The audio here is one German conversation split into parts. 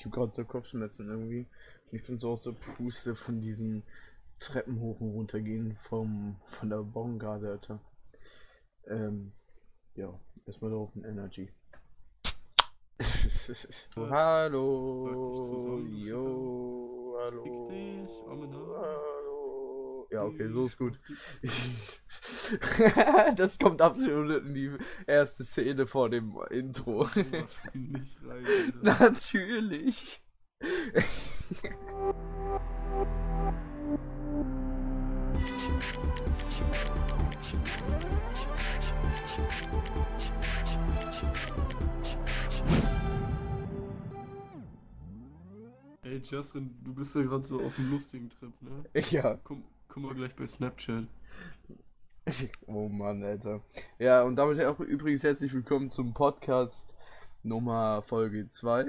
Ich habe gerade so Kopfschmerzen irgendwie. Ich bin so aus der Puste von diesen Treppen hoch und runter gehen von der Bon gerade, Alter. Ähm, ja, erstmal drauf ein Energy. Sag dich Hallo, zusammengepfiffen. jo, Fick dich, hallo, Amena. hallo. Ja, okay, so Ich ist gut. mach dich. Das kommt absolut in die erste Szene vor dem Das Intro. kommt sowas von nicht rein, Alter. Natürlich. Ey, Justin, du bist ja gerade so auf einem lustigen Trip, ne? Ja. Guck mal gleich bei Snapchat. Oh Mann, Alter. Ja, und damit auch übrigens herzlich willkommen zum Podcast Nummer Folge 2.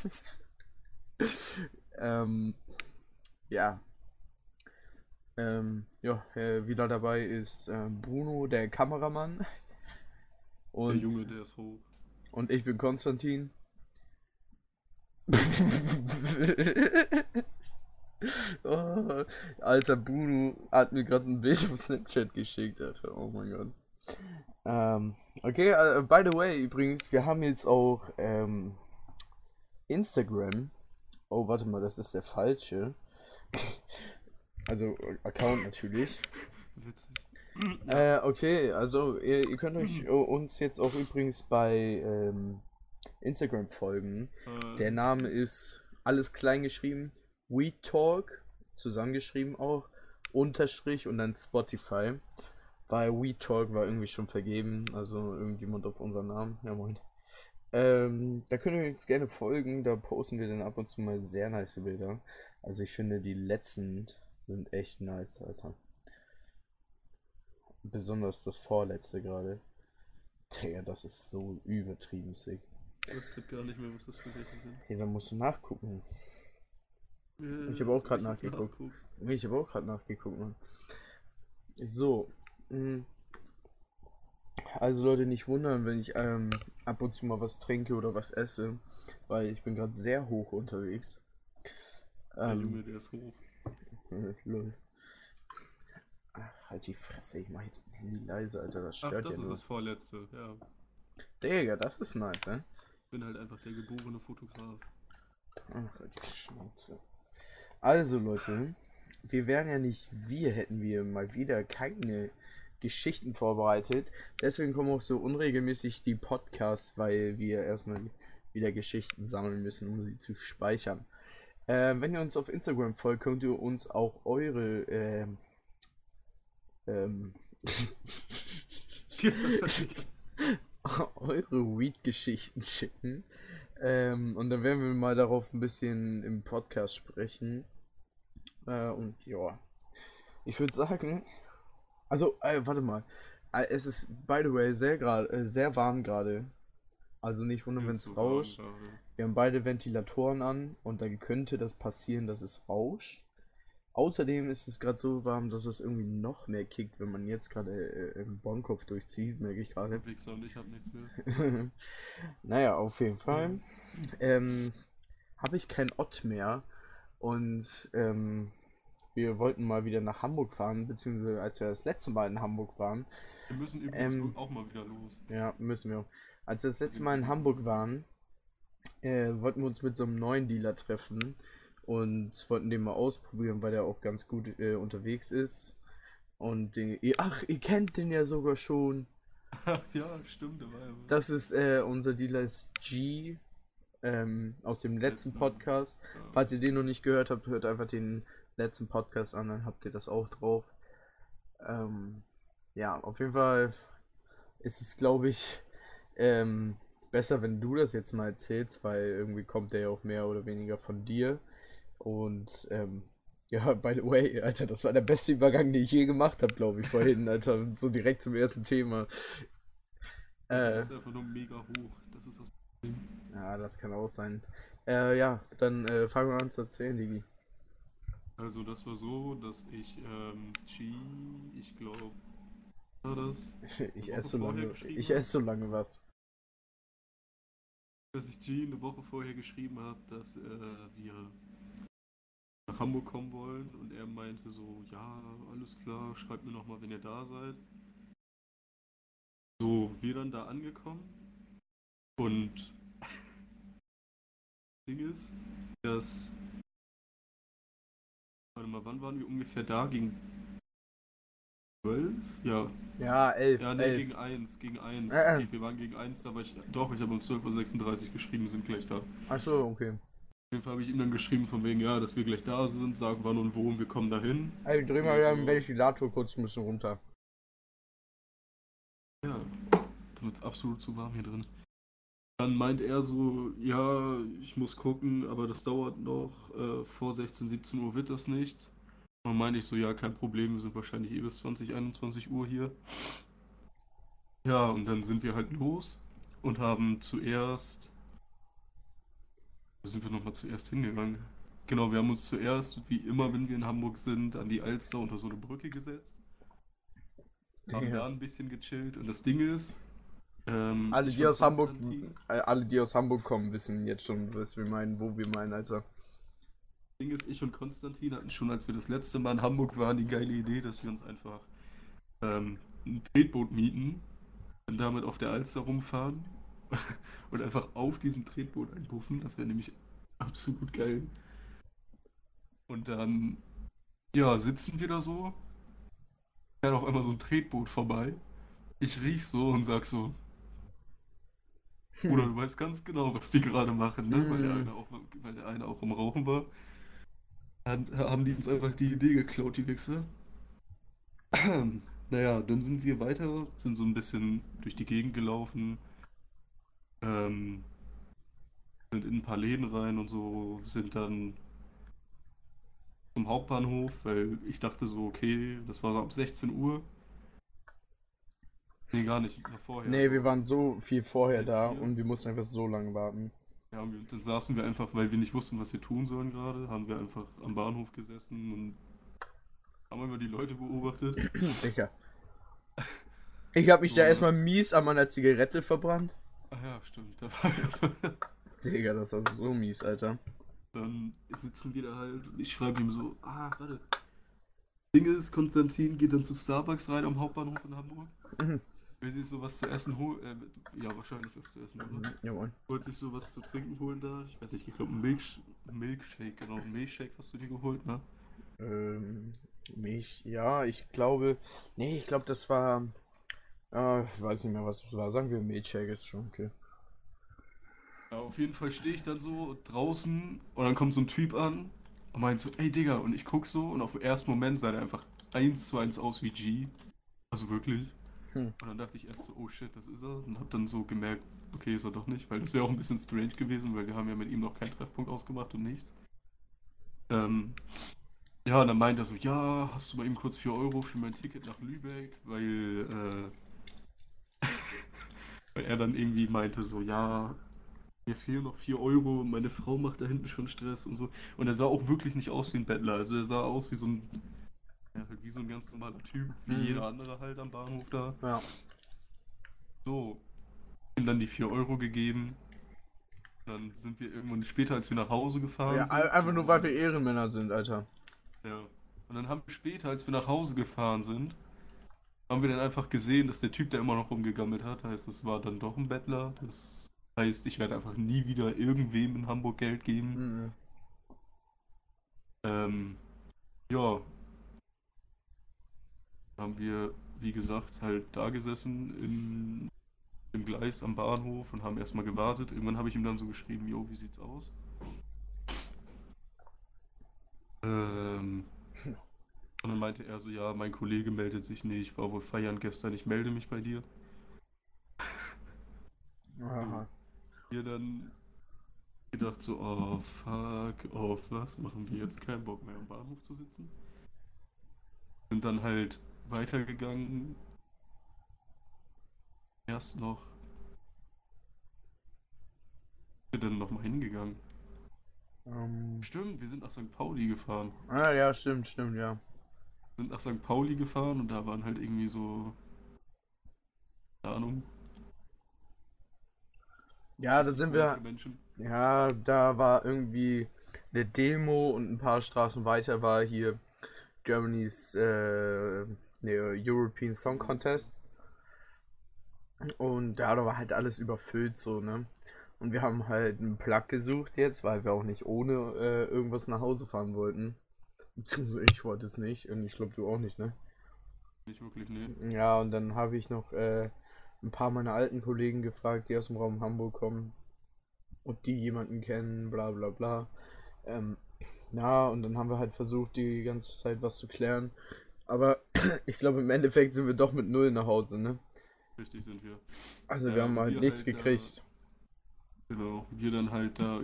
ähm, ja. Wieder dabei ist Bruno, der Kameramann. Der Und, Junge, der ist hoch. und ich bin Konstantin. Oh, Alter, Bruno hat mir gerade ein Bild auf Snapchat geschickt, Alter. Oh mein Gott. Okay, by the way, übrigens, wir haben jetzt auch Instagram. Oh, warte mal, das ist der falsche. Also Account natürlich. Witzig. Ja. Okay, also ihr könnt euch uns jetzt auch übrigens bei Instagram folgen. Der äh, Name ist alles klein geschrieben. WeTalk, zusammengeschrieben auch. Unterstrich und dann Spotify. Weil WeTalk war irgendwie schon vergeben. Also irgendjemand auf unseren Namen. Ja, moin. Da könnt ihr uns gerne folgen. Da posten wir dann ab und zu mal sehr nice Bilder. Also ich finde, die letzten sind echt nice, Alter. Besonders das vorletzte gerade. Digga, das ist so übertrieben sick. ich weiß grad gar nicht mehr, was das für welche sind. Hey, dann musst du nachgucken. Ich habe auch Als ob gerade ich jetzt nachgeguckt. nachguck. Nee, ich habe auch gerade nachgeguckt, Mann. So. Also Leute, nicht wundern, wenn ich ab und zu mal was trinke oder was esse. Weil ich bin gerade sehr hoch unterwegs. Der Ähm, Junge, der ist hoch. lol. Ach, halt die Fresse, ich mach jetzt mein Handy leise, Alter, das Ach, stört ja das ist nur. das vorletzte, ja. Digga, das ist nice, ne? Ich bin halt einfach der geborene Fotograf. Ach, halt die Schnauze. Also Leute, wir hätten wir mal wieder keine Geschichten vorbereitet. Deswegen kommen auch so unregelmäßig die Podcasts, weil wir erstmal wieder Geschichten sammeln müssen, um sie zu speichern. Wenn ihr uns auf Instagram folgt, könnt ihr uns auch ähm, eure Weed-Geschichten schicken. Und dann werden wir mal darauf ein bisschen im Podcast sprechen. Und ja, ich würde sagen, also, warte mal. Es ist, by the way, sehr warm gerade. Also nicht wundern, wenn Viel es zu warm rauscht. gerade. Wir haben beide Ventilatoren an und dann könnte das passieren, dass es rauscht. Außerdem ist es gerade so warm, dass es irgendwie noch mehr kickt, wenn man jetzt gerade im Bonnkopf durchzieht, merke ich gerade. Du Wichser und ich hab nichts mehr. Naja, auf jeden Fall. Habe ich kein Ott mehr und wir wollten mal wieder nach Hamburg fahren, beziehungsweise als wir das letzte Mal in Hamburg waren, Wir müssen übrigens ähm, auch mal wieder los. ja, müssen wir. Als wir das letzte Wegen Mal in Hamburg Berufung. waren, wollten wir uns mit so einem neuen Dealer treffen und wollten den mal ausprobieren, weil der auch ganz gut unterwegs ist. Und ach, ihr kennt den ja sogar schon. Ja, stimmt, der war ja. Das ist unser Dealer ist G aus dem letzten Letzten. Podcast. Ja. Falls ihr den noch nicht gehört habt, hört einfach den letzten Podcast an, dann habt ihr das auch drauf. Ähm, ja, auf jeden Fall ist es, glaube ich, ähm, besser, wenn du das jetzt mal erzählst, weil irgendwie kommt der ja auch mehr oder weniger von dir. Und ja, by the way, Alter, das war der beste Übergang, den ich je gemacht habe, glaube ich, vorhin, Alter. So direkt zum ersten Thema. Ja, du Äh, bist einfach nur mega hoch. Das ist das Problem. ja, das kann auch sein. Ja, dann fangen wir an zu erzählen, Digi. Also, das war so, dass G, ich glaube, war das, Ich eine esse Woche so vorher lange, geschrieben ich habe. esse so lange was. dass ich G eine Woche vorher geschrieben habe, dass wir nach Hamburg kommen wollen und er meinte so, ja, alles klar, schreibt mir nochmal, wenn ihr da seid. So, wir dann da angekommen und das Ding ist, dass, warte mal, wann waren wir ungefähr da? Gegen 12? Ja. Ja, 11, Ja, nee, 11. gegen eins, gegen eins. Äh, äh. Wir waren gegen eins, da war ich, doch, ich habe um 12:36 Uhr geschrieben, sind gleich da. Auf Ach so, okay. jeden Fall habe ich ihm dann geschrieben von wegen, ja, dass wir gleich da sind, sagen wann und wo und wir kommen dahin. Ey, dreh Und mal er den so, Ventilator kurz ein bisschen runter. ja, da wird es absolut zu warm hier drin. Dann meint er so, ja, ich muss gucken, aber das dauert noch, vor 16, 17 Uhr wird das nicht. Und dann meinte ich so, ja, kein Problem, wir sind wahrscheinlich eh bis 20, 21 Uhr hier. Ja, und dann sind wir halt los und haben zuerst, wo sind wir nochmal zuerst hingegangen? Genau, wir haben uns zuerst, wie immer, wenn wir in Hamburg sind, an die Alster unter so eine Brücke gesetzt, haben Ja. da ein bisschen gechillt und das Ding ist, Alle, ich die und aus Hamburg, Konstantin. alle, die aus Hamburg kommen, wissen jetzt schon, was wir meinen, wo wir meinen, Alter. Ding ist, ich und Konstantin hatten schon, als wir das letzte Mal in Hamburg waren, die geile Idee, dass wir uns einfach ein Tretboot mieten und damit auf der Alster rumfahren und einfach auf diesem Tretboot einpuffen. Das wäre nämlich absolut geil. Und dann, ja, sitzen wir da so, fährt auf einmal so ein Tretboot vorbei. Ich riech so und sag so, Bruder, Hm. du weißt ganz genau, was die gerade machen, ne? Hm. Weil der eine auch im Rauchen war. Dann haben die uns einfach die Idee geklaut, die Wichser. Naja, dann sind wir weiter, sind so ein bisschen durch die Gegend gelaufen, ähm, sind in ein paar Läden rein und so, sind dann zum Hauptbahnhof, weil ich dachte so, okay, das war so ab 16 Uhr. Nee, gar nicht, noch vorher, Nee, wir so waren so viel vorher halb da vier. und wir mussten einfach so lange warten. Ja, und dann saßen wir einfach, weil wir nicht wussten, was wir tun sollen gerade, haben wir einfach am Bahnhof gesessen und haben immer die Leute beobachtet. Digga. Ich hab mich da So, erstmal mies an meiner Zigarette verbrannt. ach ja, stimmt, da war Digga, das war so mies, Alter. dann sitzen wir da halt und ich schreibe ihm so, warte. Ding ist, Konstantin geht dann zu Starbucks rein am Hauptbahnhof in Hamburg. Mhm. Will sich so was zu essen holen. Ja, wahrscheinlich was zu essen, oder? Jawohl. Wollte sich so was zu trinken holen da. Ich weiß nicht, ich glaube, Milkshake, genau. Ein Milkshake hast du dir geholt, ne? Ähm, ja, ich glaube. Nee, ich glaube, das war. Ich weiß nicht mehr, was das war. Sagen wir Milchshake ist schon okay. Ja, auf jeden Fall stehe ich dann so draußen und dann kommt so ein Typ an und meint so, ey Digga, und ich guck so und auf den ersten Moment sah der einfach eins zu eins aus wie G. Also wirklich. Hm. Und dann dachte ich erst so, oh shit, das ist er. Und hab dann so gemerkt, okay, ist er doch nicht, weil das wäre auch ein bisschen strange gewesen, weil wir haben ja mit ihm noch keinen Treffpunkt ausgemacht und nichts. Ähm, ja, und dann meint er so, ja, hast du mal eben kurz 4 Euro für mein Ticket nach Lübeck, weil er dann irgendwie meinte so, ja, mir fehlen noch 4 Euro, meine Frau macht da hinten schon Stress und so. Und er sah auch wirklich nicht aus wie ein Bettler, also er sah aus wie so ein, ja, halt wie so ein ganz normaler Typ, wie Mhm. jeder andere halt am Bahnhof da. Ja. So, ihm dann die 4 Euro gegeben. Dann sind wir irgendwann später, als wir nach Hause Ja, gefahren sind, einfach nur, weil so, wir Ehrenmänner sind, Alter. ja. Und dann haben wir später, als wir nach Hause gefahren sind, haben wir dann einfach gesehen, dass der Typ da immer noch rumgegammelt hat. Heißt, es war dann doch ein Bettler. Das heißt, ich werde einfach nie wieder irgendwem in Hamburg Geld geben. Mhm. Ähm, ja, haben wir, wie gesagt, halt da gesessen im Gleis am Bahnhof und haben erstmal gewartet. Irgendwann habe ich ihm dann so geschrieben, jo, wie sieht's aus? Ähm, und dann meinte er so, ja, mein Kollege meldet sich nicht, war wohl feiern gestern, ich melde mich bei dir. So, Aha. wir dann gedacht so, oh fuck, auf was machen wir jetzt? Keinen Bock mehr am Bahnhof zu sitzen. Sind dann halt weitergegangen. Erst noch, wir dann nochmal hingegangen. Ähm. Stimmt, wir sind nach St. Pauli gefahren. Ja, stimmt, stimmt, ja. Sind nach St. Pauli gefahren und da waren halt irgendwie so, keine Ahnung, Ja, da Richtig sind komische wir. Menschen. Ja, da war irgendwie eine Demo und ein paar Straßen weiter war hier Germany's European Song Contest. Und ja, da war halt alles überfüllt so, ne? Und wir haben halt einen Plug gesucht jetzt, weil wir auch nicht ohne irgendwas nach Hause fahren wollten. Beziehungsweise ich wollte es nicht und ich glaube du auch nicht, ne? Nicht wirklich, nee. Ja, und dann habe ich noch ein paar meiner alten Kollegen gefragt, die aus dem Raum Hamburg kommen, ob die jemanden kennen, bla bla bla. Ähm, ja, und dann haben wir halt versucht, die ganze Zeit was zu klären. Aber ich glaube, im Endeffekt sind wir doch mit null nach Hause, ne? Richtig sind wir. Also wir Ja, haben und halt wir nichts halt da, gekriegt. genau, wir dann halt da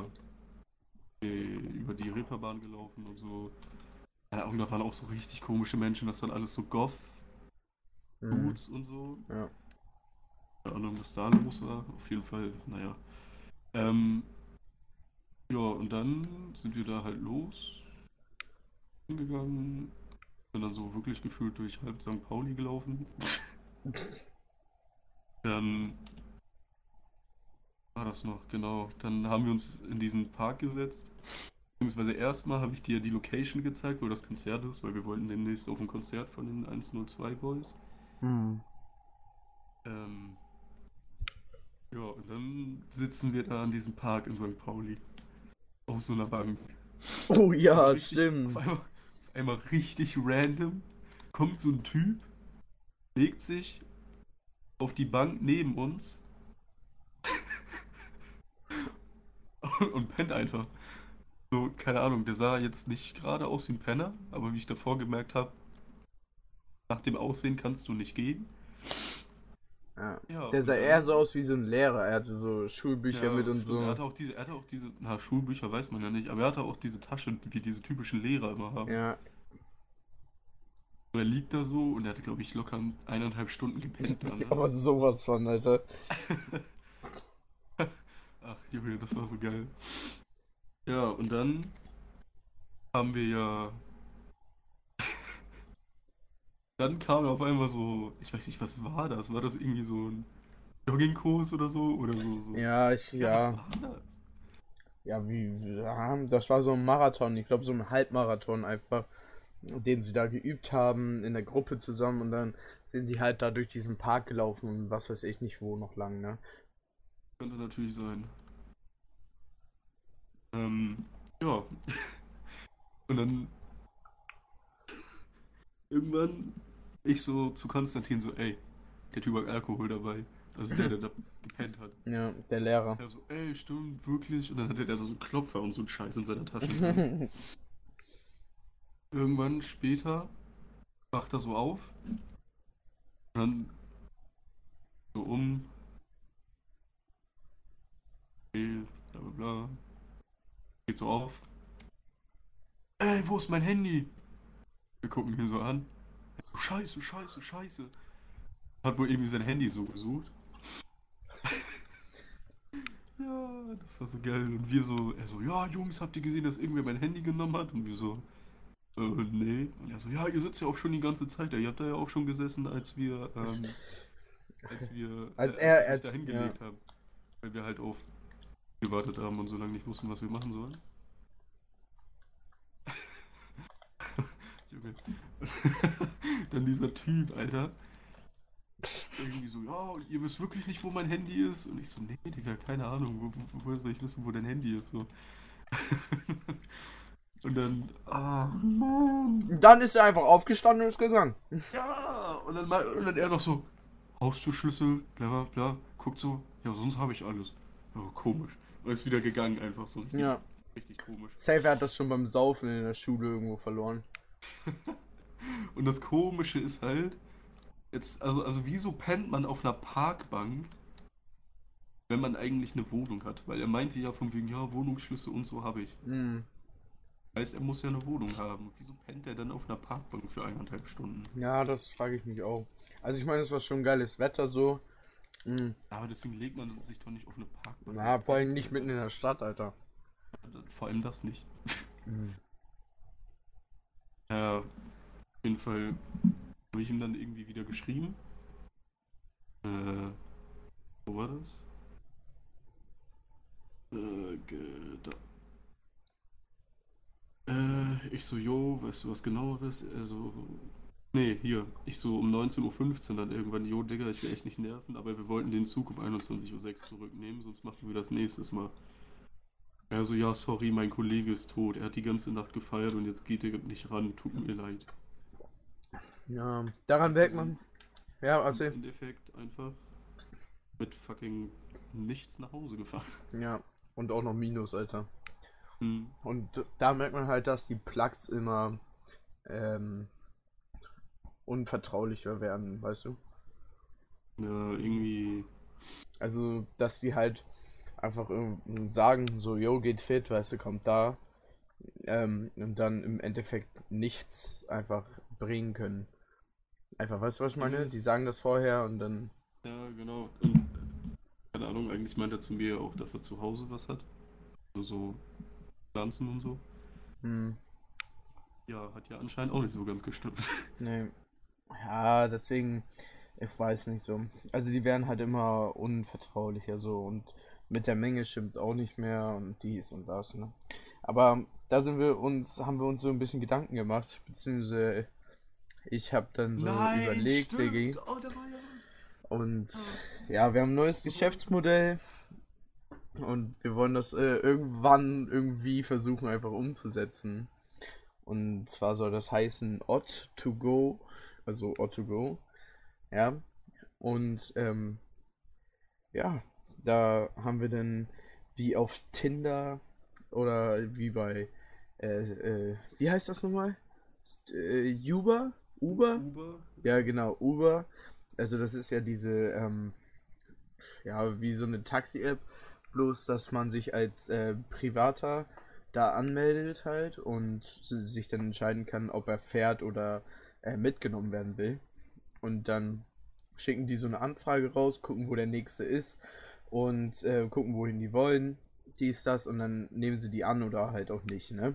über die Reeperbahn gelaufen und so. Keine Ahnung, da waren auch so richtig komische Menschen, das waren alles so Mhm. Goth-Dudes und so. Ja. Keine Ahnung, was da los war. Auf jeden Fall, naja. Ähm, ja, und dann sind wir da halt losgegangen. Sind dann so wirklich gefühlt durch halb St. Pauli gelaufen. Dann war das noch, genau. Dann haben wir uns in diesen Park gesetzt. Beziehungsweise erstmal habe ich dir die Location gezeigt, wo das Konzert ist, weil wir wollten demnächst auf ein Konzert von den 102 Boys. Mhm. Ähm, ja, und dann sitzen wir da in diesem Park in St. Pauli. Auf so einer Bank. Oh Aber ja, richtig, stimmt. auf einmal richtig random kommt so ein Typ, legt sich auf die Bank neben uns und pennt einfach. So, keine Ahnung, der sah jetzt nicht gerade aus wie ein Penner, aber wie ich davor gemerkt habe, nach dem Aussehen kannst du nicht gehen. Ja. Ja, Der und sah eher so dann, aus wie so ein Lehrer. Er hatte so Schulbücher mit ja, und stimmt, so. er hatte auch diese, na, Schulbücher weiß man ja nicht, aber er hatte auch diese Tasche, wie diese typischen Lehrer immer haben. Ja, So, er liegt da so und er hatte, glaube ich, locker 1,5 Stunden gepennt da, ne? aber sowas von, Alter. Ach, Junge, das war so geil. Ja, und dann haben wir ja, dann kam auf einmal so, ich weiß nicht, was war das? War das irgendwie so ein Joggingkurs oder so? Oder so. Ja, was Ja. war das? Ja, ja, das war so ein Marathon. Ich glaube, so ein Halbmarathon einfach, den sie da geübt haben in der Gruppe zusammen und dann sind die halt da durch diesen Park gelaufen und was weiß ich nicht wo noch lang, ne? Könnte natürlich sein. Ähm, ja. Und dann irgendwann ich so zu Konstantin so, ey, der Typ hat Alkohol dabei. Also der da gepennt hat. Ja, der Lehrer. Er so, ey, stimmt, wirklich? Und dann hatte der so einen Klopfer und so einen Scheiß in seiner Tasche drin. Irgendwann später wacht er so auf und dann so okay, bla bla bla, geht so auf. Ey, wo ist mein Handy? Wir gucken ihn so an. Scheiße, scheiße, scheiße. Hat wohl irgendwie sein Handy so gesucht. Ja, das war so geil. Und wir so, er so, ja, Jungs, habt ihr gesehen, dass irgendwer mein Handy genommen hat? Und wir so, nee. Und er so, ja, ihr sitzt ja auch schon die ganze Zeit da. Ihr habt da ja auch schon gesessen, Als als er, ich mich da ja. hingelegt habe. Weil wir halt auf gewartet haben und so lange nicht wussten, was wir machen sollen. Junge. Dann dieser Typ, Alter. Irgendwie so, ja, ihr wisst wirklich nicht, wo mein Handy ist? Und ich so, nee, Digga, keine Ahnung, woher soll ich wissen, wo dein Handy ist? So. Und dann, ach Mann. Und dann ist er einfach aufgestanden und ist gegangen. Ja, und dann er noch so, Haustürschlüssel, bla bla bla, guckt so, ja, sonst habe ich alles. Ja, komisch. Und ist wieder gegangen, einfach so richtig, Ja. richtig komisch. Safe hat das schon beim Saufen in der Schule irgendwo verloren. Und das Komische ist halt, jetzt, also wieso pennt man auf einer Parkbank, wenn man eigentlich eine Wohnung hat? Weil er meinte ja von wegen, ja, Wohnungsschlüssel und so habe ich. Hm. Heißt, er muss ja eine Wohnung haben. Wieso pennt er dann auf einer Parkbank für 1,5 Stunden? Ja, das frage ich mich auch. Also ich meine, es war schon geiles Wetter so. Hm. Aber deswegen legt man sich doch nicht auf eine Parkbank Na, und vor allem pennt, nicht mitten Alter. in der Stadt, Alter. Vor allem das nicht. Hm. Ja, auf jeden Fall habe ich ihm dann irgendwie wieder geschrieben. Wo war das? Da. Ich so, jo, weißt du was genaueres? Also, nee, hier. Ich so um 19:15 Uhr dann irgendwann, jo, Digga, ich will echt nicht nerven, aber wir wollten den Zug um 21:06 Uhr zurücknehmen, sonst machen wir das nächstes Mal. Er so, ja, sorry, mein Kollege ist tot. Er hat die ganze Nacht gefeiert und jetzt geht er nicht ran. Tut mir leid. Ja, daran Weißt du, merkt so man. Ja, im erzähl. Endeffekt einfach mit fucking nichts nach Hause gefahren. Ja, und auch noch Minus, Alter. Hm. Und da merkt man halt, dass die Plugs immer ähm, unvertraulicher werden, weißt du? Ja, irgendwie. Also, dass die halt einfach sagen, so, yo, geht fit, weißt du, kommt da. Und dann im Endeffekt nichts einfach bringen können. Einfach, weißt du, was ich Ding meine? Die ist, sagen das vorher und dann. ja, genau. Und keine Ahnung, eigentlich meint er zu mir auch, dass er zu Hause was hat. Also so Pflanzen und so. Hm, Ja, hat ja anscheinend auch nicht so ganz gestimmt. nee. Ja, deswegen, ich weiß nicht so. Also die werden halt immer unvertraulicher so und mit der Menge stimmt auch nicht mehr und dies und das, ne? Aber da haben wir uns so ein bisschen Gedanken gemacht, beziehungsweise ich habe dann so Nein, überlegt, Diggi, stimmt. Oh, da war ja was. und Ah, ja, wir haben ein neues was war das? Geschäftsmodell und wir wollen das irgendwann irgendwie versuchen einfach umzusetzen. Und zwar soll das heißen Odd to Go, also Odd to Go, ja. Und ja, da haben wir dann wie auf Tinder oder wie bei, wie heißt das nochmal? Uber? Uber? Uber? Ja, genau, Uber. Also das ist ja diese, ja, wie so eine Taxi-App, bloß dass man sich als Privater da anmeldet halt und sich dann entscheiden kann, ob er fährt oder mitgenommen werden will. Und dann schicken die so eine Anfrage raus, gucken, wo der nächste ist und gucken, wohin die wollen, dies, das und dann nehmen sie die an oder halt auch nicht, ne?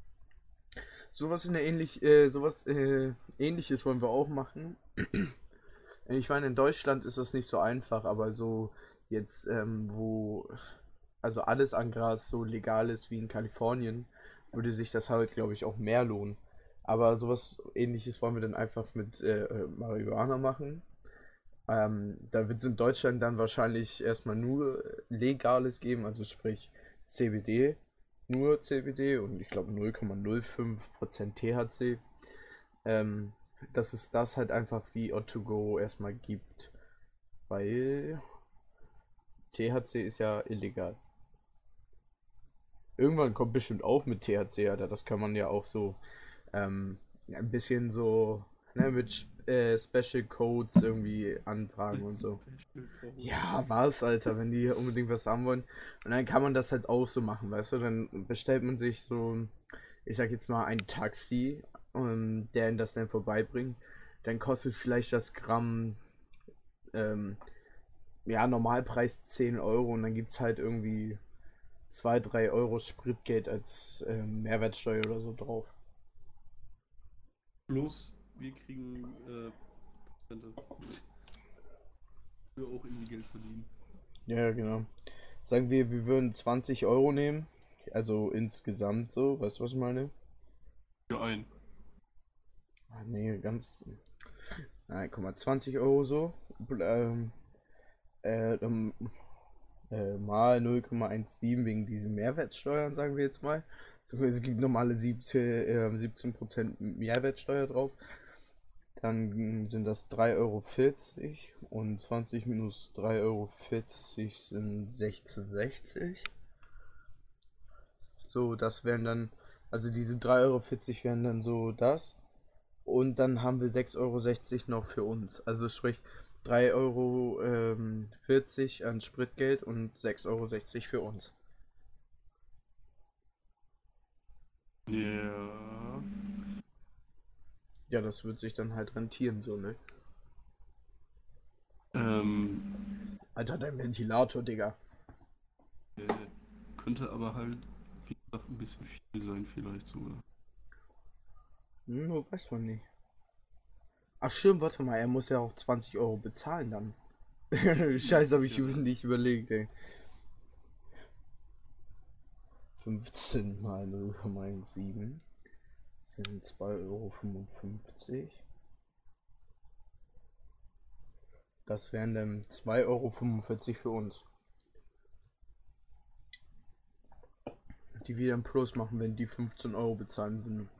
Sowas ähnliches wollen wir auch machen. Ich meine, in Deutschland ist das nicht so einfach, aber so jetzt, wo also alles an Gras so legal ist wie in Kalifornien, würde sich das halt, glaube ich, auch mehr lohnen. Aber sowas ähnliches wollen wir dann einfach mit Marihuana machen. Da wird es in Deutschland dann wahrscheinlich erstmal nur Legales geben, also sprich CBD, nur CBD und ich glaube 0,05% THC. Ähm, Dass es das halt einfach wie Otto erstmal gibt, weil THC ist ja illegal. Irgendwann kommt bestimmt auch mit THC, Alter. Das kann man ja auch so ein bisschen so ne, mit Special Codes irgendwie anfragen Mit und so. Special Codes. Ja, was, Alter, wenn die unbedingt was haben wollen. Und dann kann man das halt auch so machen, weißt du? Dann bestellt man sich so, ich sag jetzt mal, ein Taxi, der ihn das dann vorbeibringt. Dann kostet vielleicht das Gramm, ähm, ja, Normalpreis 10 Euro und dann gibt es halt irgendwie 2 3 Euro Spritgeld als Mehrwertsteuer oder so drauf. Plus, wir kriegen Prozente. Wir auch irgendwie Geld verdienen. Ja, genau. Sagen wir würden 20 Euro nehmen. Also insgesamt so, weißt du, was ich meine? Für einen. Ah, nee, ganz. Nein, guck mal, 20 Euro so. Ähm, dann, mal 0,17 wegen diesen Mehrwertsteuern, sagen wir jetzt mal. Es gibt normale 17% Mehrwertsteuer drauf. Dann sind das 3,40 Euro und 20 minus 3,40 Euro sind 16,60 Euro. So, das wären dann, also diese 3,40 Euro wären dann so das. Und dann haben wir 6,60 Euro noch für uns. Also sprich 3,40 Euro 40 an Spritgeld und 6,60 Euro für uns. Ja. Ja, das wird sich dann halt rentieren, so, ne? Ähm, Alter, dein Ventilator, Digga. äh, könnte aber halt, wie gesagt, ein bisschen viel sein, vielleicht sogar. Weiß man nicht. Ach stimmt, warte mal, er muss ja auch 20 Euro bezahlen dann. Das Scheiße, habe ist ich ja das. nicht überlegt, ey. 15 mal 0,17 sind 2,55 Euro. Das wären dann 2,45 Euro für uns. Die wir dann plus machen, wenn die 15 Euro bezahlen würden.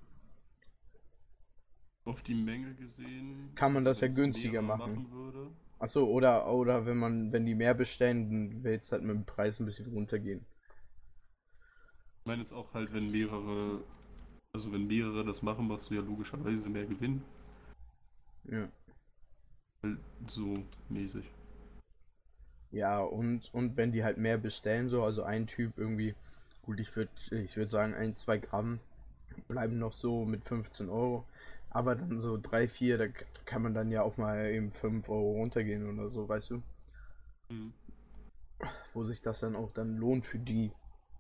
Auf die Menge gesehen, Kann man das ja wenn's günstiger mehrere machen. würde. Achso, oder wenn die mehr bestellen, dann wird es halt mit dem Preis ein bisschen runtergehen. Ich meine jetzt auch halt, wenn mehrere, also wenn mehrere das machen, machst du ja logischerweise mehr Gewinn. Ja. Halt so mäßig. Ja, und wenn die halt mehr bestellen, so, also ein Typ irgendwie, gut, ich würd sagen, 1, 2 Gramm bleiben noch so mit 15 Euro. Aber dann so 3, 4, da kann man dann ja auch mal eben 5 Euro runtergehen oder so, weißt du? Mhm. Wo sich das dann auch dann lohnt für die.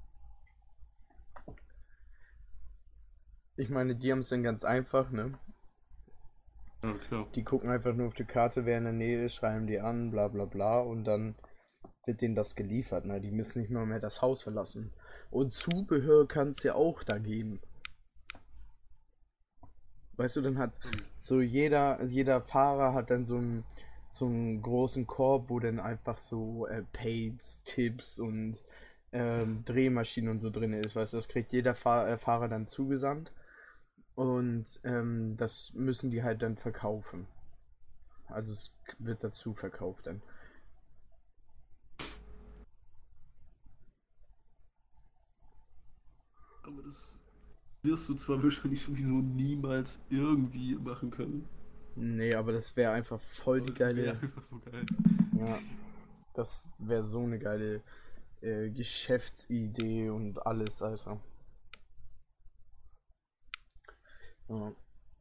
Ich meine, die haben es dann ganz einfach, ne? Ja, klar. Die gucken einfach nur auf die Karte, wer in der Nähe ist, schreiben die an, bla bla bla und dann wird denen das geliefert, ne? Die müssen nicht mal mehr das Haus verlassen. Und Zubehör kann es ja auch da geben. Weißt du, dann hat Stimmt. so jeder Fahrer hat dann so einen großen Korb, wo dann einfach so Paints, Tipps und Drehmaschinen und so drin ist. Weißt du, das kriegt jeder Fahrer dann zugesandt und das müssen die halt dann verkaufen. Also es wird dazu verkauft dann. Aber das wirst du zwar wahrscheinlich sowieso niemals irgendwie machen können. Nee, aber das wäre einfach voll Aber die es wäre geile. einfach so geil. Ja, das wäre so eine geile Geschäftsidee und alles, Alter. Ja.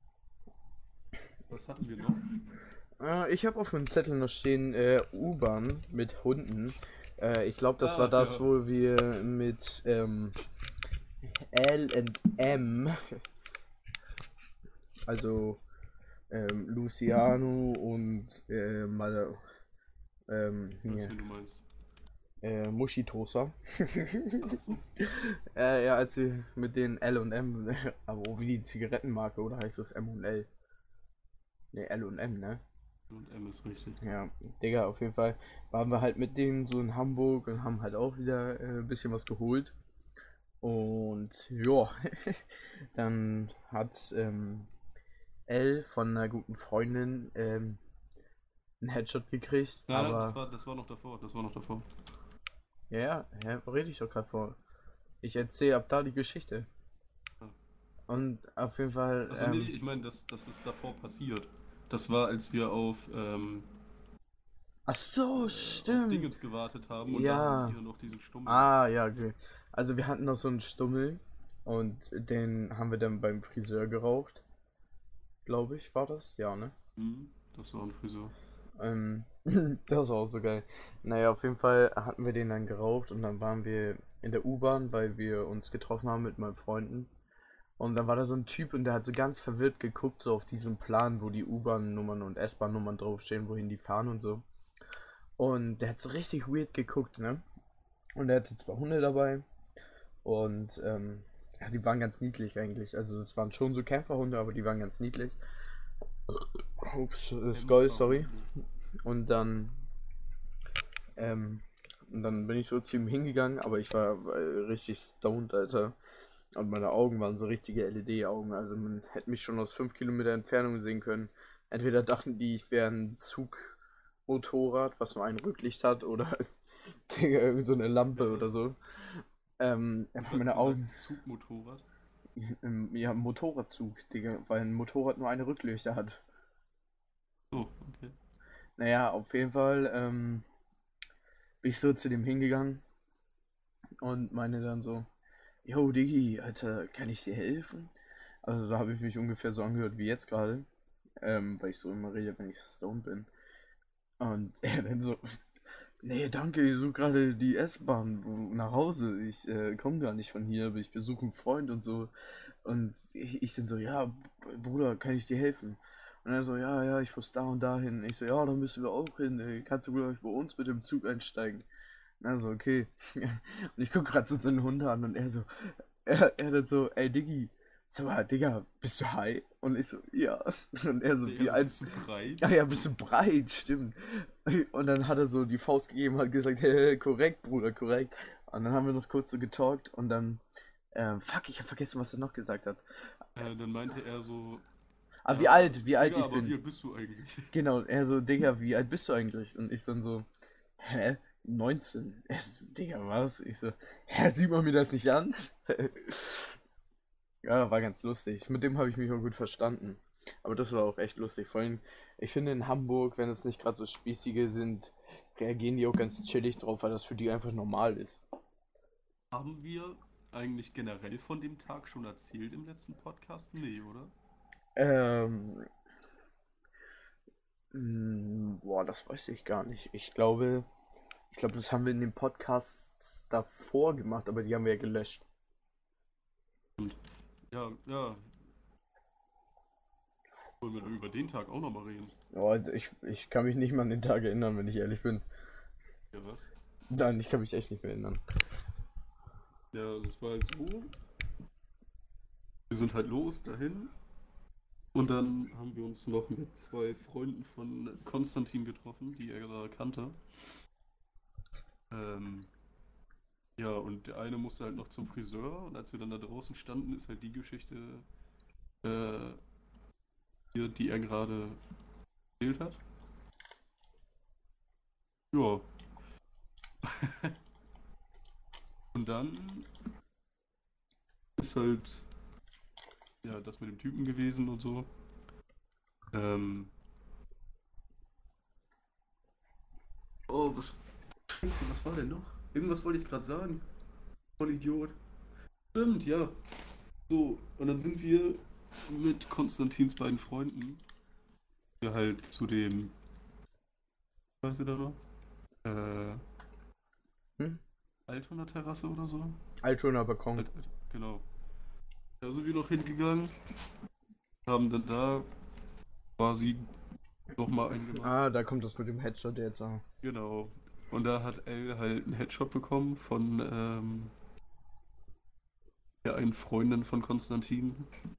Was hatten wir noch? Ich habe auf dem Zettel noch stehen U-Bahn mit Hunden. Ich glaube, das war Ah, das, ja. wo wir mit L&M, also Luciano und mal Ich weiß, hier, wen du meinst. Mushitosa. Ach so. Ja, als wir mit den L&M, aber wie die Zigarettenmarke, oder heißt das M&L? Ne, L&M, ne? Und M ist richtig. Ja, Digga, auf jeden Fall waren wir halt mit denen so in Hamburg und haben halt auch wieder ein bisschen was geholt. Und ja, dann hat L von einer guten Freundin einen Headshot gekriegt, Nein, nein, aber das war noch davor. Das war noch davor. ja, rede ich doch gerade vor. Ich erzähle ab da die Geschichte. Ja. Und auf jeden Fall, Also nee, ich meine, das ist davor passiert. Das war, als wir ach so, auf stimmt. Dingens gewartet haben und da hattet Ja. ihr noch diesen Stummel. Ja, okay. Also wir hatten noch so einen Stummel und den haben wir dann beim Friseur geraucht, glaube ich, war das? Ja, ne? Hm, das war ein Friseur. Ähm, das war auch so geil. Naja, auf jeden Fall hatten wir den dann geraucht und dann waren wir in der U-Bahn, weil wir uns getroffen haben mit meinen Freunden. Und dann war da so ein Typ und der hat so ganz verwirrt geguckt, so auf diesen Plan, wo die U-Bahn-Nummern und S-Bahn-Nummern draufstehen, wohin die fahren und so. Und der hat so richtig weird geguckt, ne? Und er hatte 2 Hunde dabei. Und ja, die waren ganz niedlich eigentlich. Also es waren schon so Kämpferhunde, aber die waren ganz niedlich. Ups, Skull, sorry. Kämpferhunde. Und ähm, dann bin ich so zu ihm hingegangen, aber ich war richtig stoned, Alter. Und meine Augen waren so richtige LED-Augen. Also man hätte mich schon aus 5 Kilometer Entfernung sehen können. Entweder dachten die, ich wäre ein Zugmotorrad, was nur ein Rücklicht hat, oder Digga, irgend so eine Lampe oder so. Du Einfach hast meine gesagt Augen. Zugmotorrad. Ja, Motorradzug, Digga, weil ein Motorrad nur eine Rückleuchte hat. So, okay. Naja, auf jeden Fall bin ich so zu dem hingegangen und meine dann so, yo, Diggi, Alter, kann ich dir helfen? Also da habe ich mich ungefähr so angehört wie jetzt gerade, weil ich so immer rede, wenn ich stoned bin. Und er dann so, nee, danke, ich suche gerade die S-Bahn nach Hause. Ich komme gar nicht von hier, aber ich besuche einen Freund und so. Und ich dann so, ja, Bruder, kann ich dir helfen? Und er so, ja, ich muss da und da hin. Ich so, ja, da müssen wir auch hin. Ey. Kannst du gleich bei uns mit dem Zug einsteigen? Also, okay. Und ich guck gerade so seinen Hund an und er dann so, ey Diggi, sag mal, Digga, bist du high? Und ich so, ja. Und er so, Der eher wie so ein alt? bisschen breit. Ah ja, bist du breit, stimmt. Und dann hat er so die Faust gegeben und hat gesagt, hey, korrekt, Bruder, korrekt. Und dann haben wir noch kurz so getalkt und dann, fuck, ich hab vergessen, was er noch gesagt hat. Dann meinte er so, Ah, ja, wie alt Digga, ich aber wie bin. alt bist du eigentlich? Genau, er so, Digga, wie alt bist du eigentlich? Und ich dann so, hä? 19. Er so, Digga, was? Ich so, hä, sieht man mir das nicht an? Ja, war ganz lustig. Mit dem habe ich mich auch gut verstanden. Aber das war auch echt lustig. Vor allem, ich finde in Hamburg, wenn es nicht gerade so Spießige sind, reagieren die auch ganz chillig drauf, weil das für die einfach normal ist. Haben wir eigentlich generell von dem Tag schon erzählt im letzten Podcast? Nee, oder? Ähm, boah, das weiß ich gar nicht. Ich glaube, das haben wir in den Podcasts davor gemacht, aber die haben wir ja gelöscht. Und ja, ja, wollen wir über den Tag auch nochmal reden? Oh, ich kann mich nicht mal an den Tag erinnern, wenn ich ehrlich bin. Ja, was? Nein, ich kann mich echt nicht mehr erinnern. Ja, also es war halt so, wir sind halt los dahin und dann haben wir uns noch mit zwei Freunden von Konstantin getroffen, die er gerade kannte. Ähm, ja, und der eine musste halt noch zum Friseur und als wir dann da draußen standen, ist halt die Geschichte, äh, die er gerade erzählt hat. Ja, und dann ist halt, ja, das mit dem Typen gewesen und so. Ähm, oh, Scheiße, was war denn noch? Irgendwas wollte ich gerade sagen. Voll Idiot. Stimmt, ja. So, und dann sind wir mit Konstantins beiden Freunden wir halt zu dem, weißt du da noch? Äh, Hm? Altonaer Terrasse oder so? Altonaer Balkon. Genau. Da sind wir noch hingegangen, haben dann da quasi nochmal einen gemacht. Ah, da kommt das mit dem Headshot jetzt an. Genau. Und da hat Elle halt einen Headshot bekommen von der einen Freundin von Konstantin.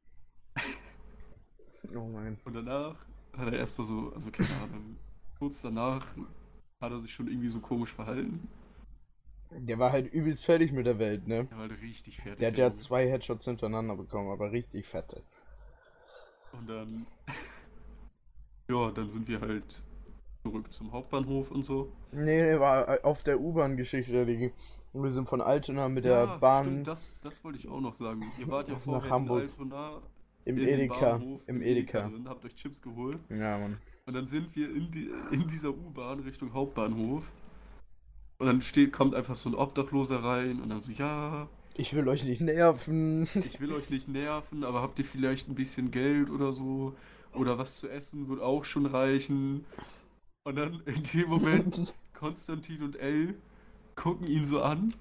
Oh mein. Und danach hat er erstmal so, also keine Ahnung, kurz danach hat er sich schon irgendwie so komisch verhalten. Der war halt übelst fertig mit der Welt, ne? Er war halt richtig fertig, Der hat der ja Junge. 2 Headshots hintereinander bekommen, aber richtig fette. Und dann, ja, dann sind wir halt zurück zum Hauptbahnhof und so. Nee, war auf der U-Bahn-Geschichte. Wir sind von Altona mit der Ja, Bahn stimmt, das wollte ich auch noch sagen. Ihr wart ja nach vorher in Hamburg. Altona Im in dem Edeka. Bahnhof Im im Edeka Edeka. drin, habt euch Chips geholt. Ja, Mann. Und dann sind wir in dieser U-Bahn Richtung Hauptbahnhof. Und dann kommt einfach so ein Obdachloser rein und dann so, ja, Ich will euch nicht nerven. ich will euch nicht nerven, aber habt ihr vielleicht ein bisschen Geld oder so? Oder was zu essen wird auch schon reichen. Und dann in dem Moment, Konstantin und Elle gucken ihn so an,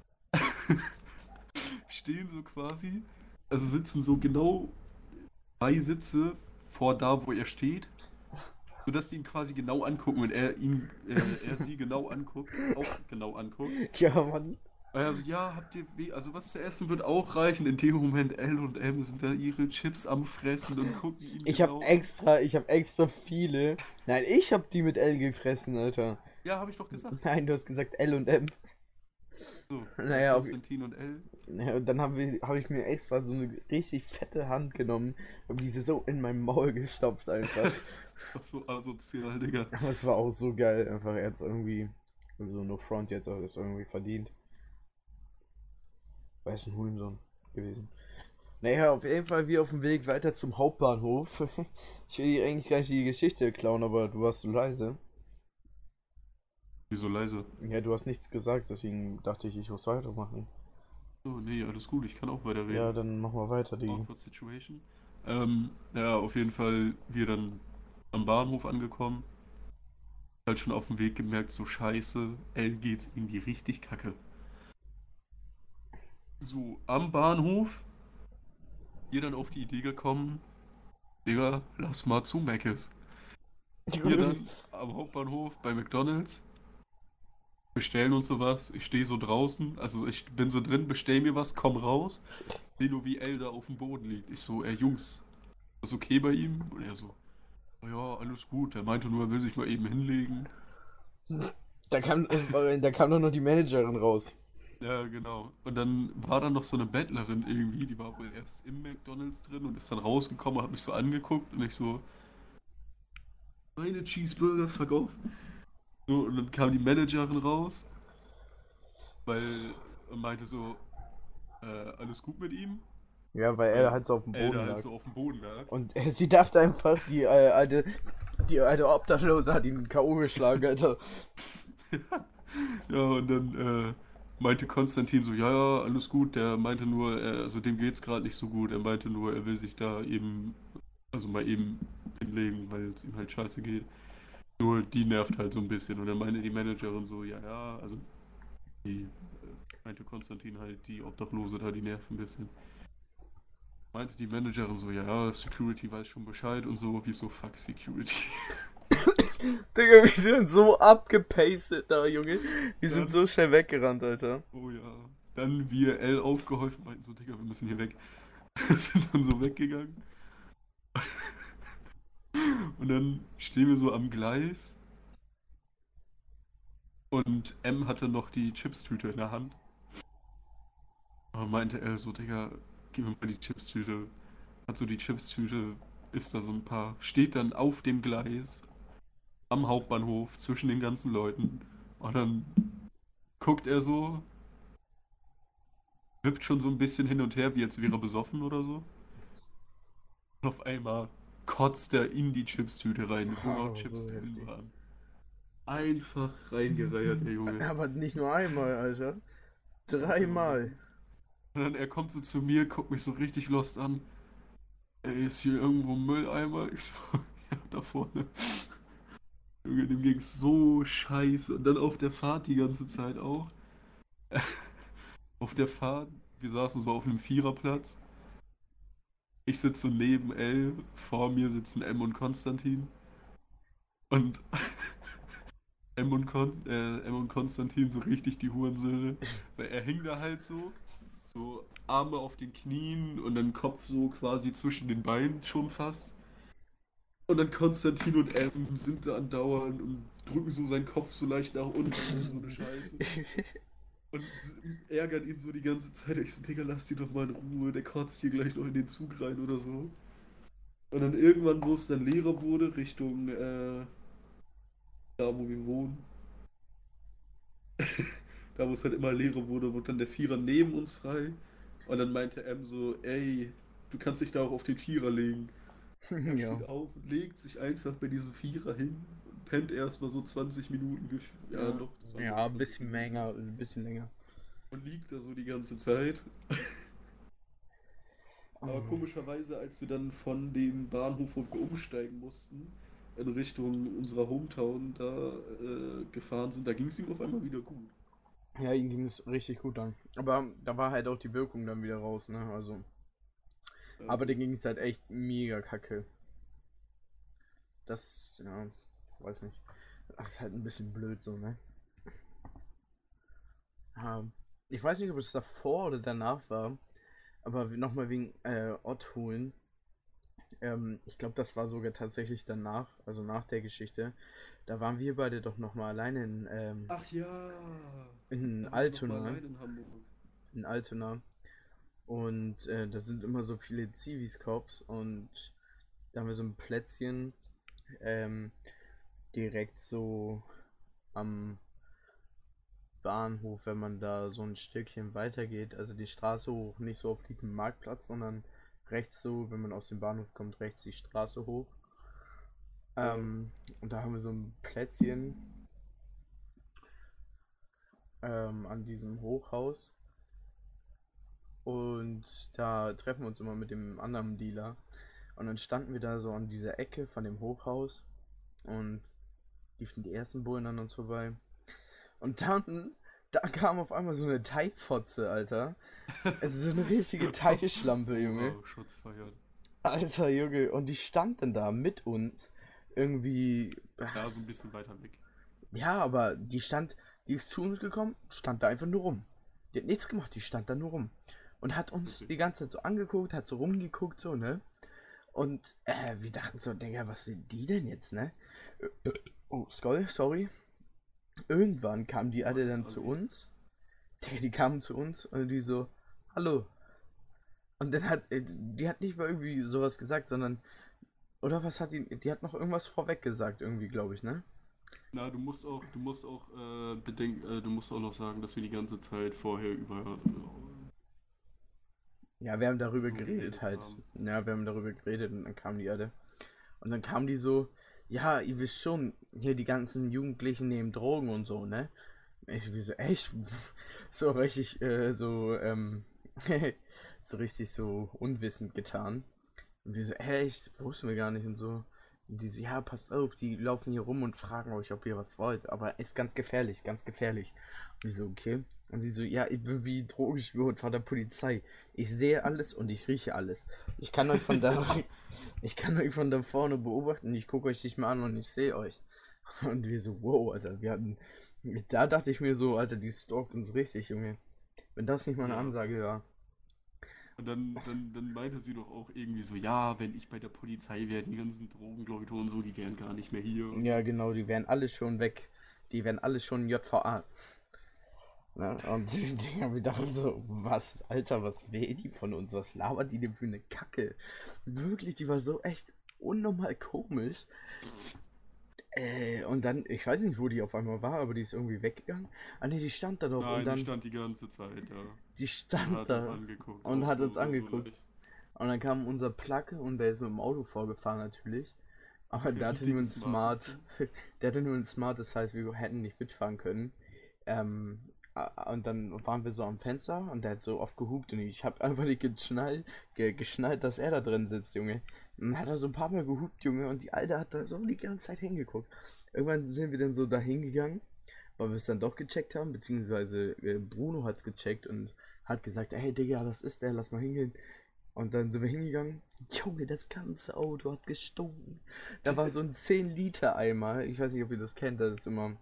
stehen so quasi, also sitzen so genau 2 Sitze vor da, wo er steht, sodass die ihn quasi genau angucken und er sie genau anguckt, auch genau anguckt. Ja, Mann. Also ja, also was zu essen wird auch reichen. In dem Moment L und M sind da ihre Chips am Fressen und gucken ihn genau an. Ich hab extra viele. Nein, ich hab die mit L gefressen, Alter. Ja, habe ich doch gesagt. Nein, du hast gesagt L und M. So, Naja, Konstantin und L. ja, und dann hab ich mir extra so eine richtig fette Hand genommen und diese so in mein Maul gestopft einfach. Das war so asozial, Digga. Aber es war auch so geil, einfach jetzt irgendwie, also no front jetzt auch das irgendwie verdient. Weil es ein Hurensohn gewesen. Naja, auf jeden Fall wir auf dem Weg weiter zum Hauptbahnhof. Ich will dir eigentlich gar nicht die Geschichte klauen, aber du warst so leise. Wieso leise? Ja, du hast nichts gesagt, deswegen dachte ich, ich muss weitermachen. So, nee, alles gut, ich kann auch Ja, weiterreden. dann machen wir weiter, die. Awkward Situation. Ja, auf jeden Fall wir dann am Bahnhof angekommen. Halt schon auf dem Weg gemerkt, so scheiße, L geht's irgendwie richtig kacke. So, am Bahnhof, ihr dann auf die Idee gekommen, Digga, lass mal zu Mc's. Wir dann am Hauptbahnhof bei McDonald's. bestellen und sowas. Ich stehe so draußen, also ich bin so drin, bestell mir was, komm raus. Sehe nur, wie El da auf dem Boden liegt. Ich so, ey Jungs, ist das okay bei ihm? Und er so, "Oh ja, alles gut. Er meinte nur, er will sich mal eben hinlegen." Da kam doch noch die Managerin raus. Ja, genau. Und dann war da noch so eine Bettlerin irgendwie, die war wohl erst im McDonald's drin und ist dann rausgekommen, hat mich so angeguckt und ich so, meine Cheeseburger, fuck off. So, und dann kam die Managerin raus, weil und meinte so, alles gut mit ihm, Ja, weil er weil halt so auf dem Elder Boden halt lag. so auf dem Boden lag. Und sie dachte einfach, die alte Obdachlose hat ihn K.O. geschlagen, Alter. Ja, und dann meinte Konstantin so, ja, ja, alles gut. Der meinte nur, also dem geht's gerade nicht so gut. Er meinte nur, er will sich da eben, also mal eben hinlegen, weil es ihm halt scheiße geht. Nur die nervt halt so ein bisschen. Und dann meinte die Managerin so, ja, ja, also die meinte Konstantin halt, die Obdachlose da, die nervt ein bisschen. Meinte die Managerin so, ja, ja, Security weiß schon Bescheid und so, wieso fuck Security? Digga, wir sind so abgepaced da, Junge. Wir sind Dann, so schnell weggerannt, Alter. oh ja, dann wir L aufgehäuft, meinten so, Digga, wir müssen hier weg. Sind dann so weggegangen. Und dann stehen wir so am Gleis und M hatte noch die Chipstüte in der Hand. Und meinte er so, Digga, gib mir mal die Chipstüte. Hat so die Chipstüte, ist da so ein paar, steht dann auf dem Gleis am Hauptbahnhof zwischen den ganzen Leuten. Und dann guckt er so, wippt schon so ein bisschen hin und her, wie jetzt wäre er besoffen oder so. Und auf einmal kotzt er in die Chipstüte rein, wo noch Oh, Chips so drin heftig. waren. Einfach reingereiert, der Junge. Aber nicht nur einmal, Alter. Ja, genau. Dreimal. Und dann er kommt so zu mir, guckt mich so richtig lost an. Ey, ist hier irgendwo ein Mülleimer? Ich so, ja, da vorne. Junge, dem ging's so scheiße. Und dann auf der Fahrt die ganze Zeit auch. Auf der Fahrt, wir saßen so auf einem Viererplatz. Ich sitze so neben L, vor mir sitzen M und Konstantin. Und M und Konstantin so richtig die Hurensöhne. Weil er hing da halt so, so Arme auf den Knien und dann Kopf so quasi zwischen den Beinen schon fast. Und dann Konstantin und M sind da andauernd und drücken so seinen Kopf so leicht nach unten und so eine Scheiße. Und ärgern ihn so die ganze Zeit. Ich so, Digga, lass die doch mal in Ruhe, der kotzt hier gleich noch in den Zug rein oder so. Und dann irgendwann, wo es dann leerer wurde, Richtung da, wo wir wohnen, da wo es halt immer leerer wurde, wurde dann der Vierer neben uns frei. Und dann meinte M so, ey, du kannst dich da auch auf den Vierer legen. Er Ja. steht auf und legt sich einfach bei diesem Vierer hin und pennt erstmal so 20 Minuten. Ja, Ja. doch, das waren Ja, sogar ein 20 bisschen Minuten. länger, ein bisschen länger. Und liegt da so die ganze Zeit. Aber Oh. komischerweise, als wir dann von dem Bahnhof, wo wir umsteigen mussten, in Richtung unserer Hometown da gefahren sind, da ging es ihm auf einmal wieder gut. Ja, ihm ging es richtig gut dann. Aber da war halt auch die Wirkung dann wieder raus, ne? Also. Aber Ähm, der ging es halt echt mega kacke. Das, ja, weiß nicht. Das ist halt ein bisschen blöd so, ne? Ja, ich weiß nicht, ob es davor oder danach war, aber nochmal wegen Ott holen. Ich glaube, das war sogar tatsächlich danach, also nach der Geschichte. Da waren wir beide doch nochmal alleine ach ja, in da waren wir noch mal Altona. allein in Hamburg. In Altona. Und da sind immer so viele Zivis-Cops und da haben wir so ein Plätzchen ähm, direkt so am Bahnhof, wenn man da so ein Stückchen weitergeht, also die Straße hoch, nicht so auf diesem Marktplatz, sondern rechts so, wenn man aus dem Bahnhof kommt, rechts die Straße hoch. Ja, Und da haben wir so ein Plätzchen an diesem Hochhaus und da treffen wir uns immer mit dem anderen Dealer. Und dann standen wir da so an dieser Ecke von dem Hochhaus und liefen die ersten Bullen an uns vorbei. Und dann, da kam auf einmal so eine Teigfotze, Alter. Also so eine richtige Teigschlampe, Junge. wow, Schutz feiern. Alter, Junge. Und die stand dann da mit uns. Irgendwie. Ja, so ein bisschen weiter weg. Ja, aber die stand Die ist zu uns gekommen, stand da einfach nur rum. Die hat nichts gemacht, die stand da nur rum. Und hat uns die ganze Zeit so angeguckt, hat so rumgeguckt, so, ne? Und wir dachten so, Digga, was sind die denn jetzt, ne? Oh, Skoll, sorry. Irgendwann kamen die alle dann zu uns. Digga, die kamen zu uns und die so, hallo. Und dann hat, die hat nicht mal irgendwie sowas gesagt, sondern, oder was hat die hat noch irgendwas vorweg gesagt, irgendwie, glaube ich, ne? Na, du musst auch bedenken, du musst auch noch sagen, dass wir die ganze Zeit vorher über Ja, wir haben darüber so geredet geredet halt. haben. Ja, wir haben darüber geredet und dann kamen die alle. Und dann kamen die so, ja, ihr wisst schon, hier die ganzen Jugendlichen nehmen Drogen und so, ne? Ich wie so, echt? So richtig, so richtig so unwissend getan. Und wir so, echt? Wussten wir gar nicht und so. Und die so, ja, passt auf, die laufen hier rum und fragen euch, ob ihr was wollt. Aber ist ganz gefährlich, ganz gefährlich. Und ich so, okay. Und sie so, ja, ich bin wie Drogenspür von der Polizei. Ich sehe alles und ich rieche alles. Ich kann euch von da, ich kann euch von da vorne beobachten. Ich gucke euch nicht mal an und ich sehe euch. Und wir so, wow, Alter, wir hatten, da dachte ich mir so, Alter, die stalkt uns richtig, Junge. Wenn das nicht mal eine Ja. Ansage war. Und dann meinte sie doch auch irgendwie so, ja, wenn ich bei der Polizei wäre, die ganzen Drogenleute und so, die wären gar nicht mehr hier und Ja, so. genau, die wären alle schon weg. Die wären alle schon JVA. Ne? Und die haben gedacht so, was, Alter, was will die von uns? Was labert die denn für eine Kacke? Wirklich, die war so echt unnormal komisch. Und dann, ich weiß nicht, wo die auf einmal war, aber die ist irgendwie weggegangen. Ah ne, die stand da doch und Nein, die dann, stand die ganze Zeit da die und stand hat uns da angeguckt, und auch hat so, uns so angeguckt. leicht. Und dann kam unser Placke und der ist mit dem Auto vorgefahren natürlich. Aber der hatte nur Dicken ein Smarties Smart. drin. Der hatte nur ein Smart, das heißt, wir hätten nicht mitfahren können. Und dann waren wir so am Fenster und der hat so oft gehupt und ich habe einfach nicht geschnallt, dass er da drin sitzt, Junge. Und dann hat er so ein paar Mal gehupt, Junge, und die Alte hat da so die ganze Zeit hingeguckt. Irgendwann sind wir dann so da hingegangen, weil wir es dann doch gecheckt haben, beziehungsweise Bruno hat es gecheckt und hat gesagt, hey Digga, das ist der, lass mal hingehen. Und dann sind wir hingegangen. Junge, das ganze Auto hat gestunken. Da war so ein 10-Liter-Eimer. Ich weiß nicht, ob ihr das kennt. Da ist immer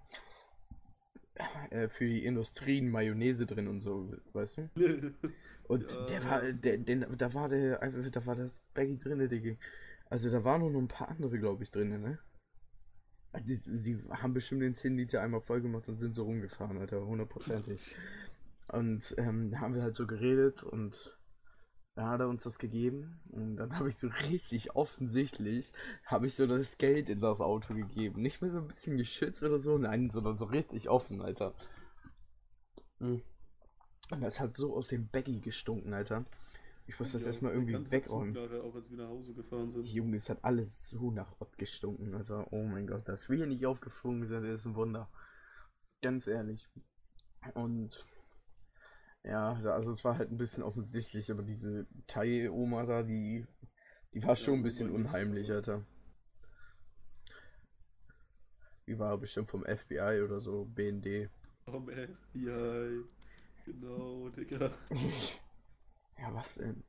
für die Industrien Mayonnaise drin und so, weißt du? Und der war, Ja, da war das Baggy drin, Digga. Also da waren noch ein paar andere, glaube ich, drin, ne? Die haben bestimmt den 10-Liter-Eimer voll gemacht und sind so rumgefahren, Alter, hundertprozentig. Und da haben wir halt so geredet und dann hat er uns das gegeben und dann habe ich so richtig offensichtlich, habe ich so das Geld in das Auto gegeben. Nicht mehr so ein bisschen geschützt oder so, nein, sondern so richtig offen, Alter. Mhm. Und das hat so aus dem Baggy gestunken, Alter. Ich muss und das ja, erstmal der irgendwie ganze Zug wegräumen. nachher, auch als wir nach Hause gefahren sind. Junge, es hat alles so nach Ott gestunken, Alter. Oh mein Gott, dass wir hier nicht aufgeflogen sind, ist ein Wunder. Ganz ehrlich. Und ja, also es war halt ein bisschen offensichtlich, aber diese Thai-Oma da, die war Ja, schon ein Oma bisschen nicht, unheimlich, aber Alter. Die war bestimmt vom FBI oder so, BND. vom FBI. Genau, Digga. Ja, was denn?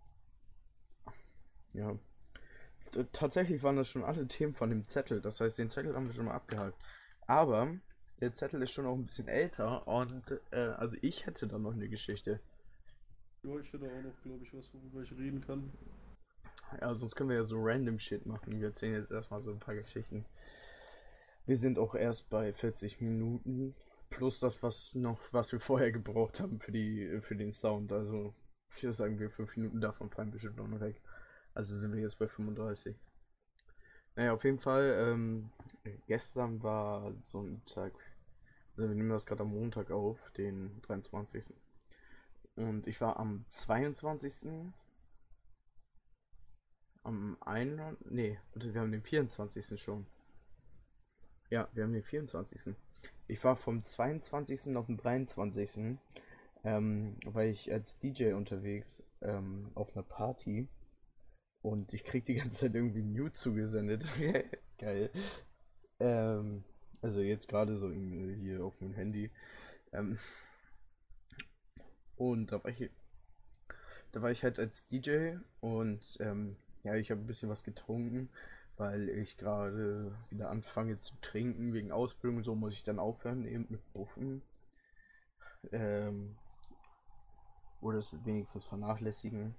Ja, tatsächlich waren das schon alle Themen von dem Zettel. Das heißt, den Zettel haben wir schon mal abgehakt. Aber der Zettel ist schon auch ein bisschen älter und also ich hätte da noch eine Geschichte. Ja, ich hätte auch noch, glaube ich, was, worüber ich reden kann. Ja, sonst können wir ja so random Shit machen. Wir erzählen jetzt erstmal so ein paar Geschichten. Wir sind auch erst bei 40 Minuten. Plus das, was wir vorher gebraucht haben für den Sound. Also, ich würde sagen, wir 5 Minuten davon fallen bestimmt noch weg. Also sind wir jetzt bei 35. Naja, auf jeden Fall, gestern war Sonntag. Also wir nehmen das gerade am Montag auf, den 23. Und ich war am 22. Am 1. Nee, wir haben den 24. schon. Ja, wir haben den 24. Ich war vom 22. auf den 23. Weil ich als DJ unterwegs auf einer Party und ich krieg die ganze Zeit irgendwie Nude zugesendet. Geil. Ähm, also jetzt gerade so hier auf dem Handy. Ähm, und da war ich halt als DJ und ja, ich habe ein bisschen was getrunken weil ich gerade wieder anfange zu trinken wegen Ausbildung. So muss ich dann aufhören eben mit Buffen. Ähm, oder es wenigstens vernachlässigen.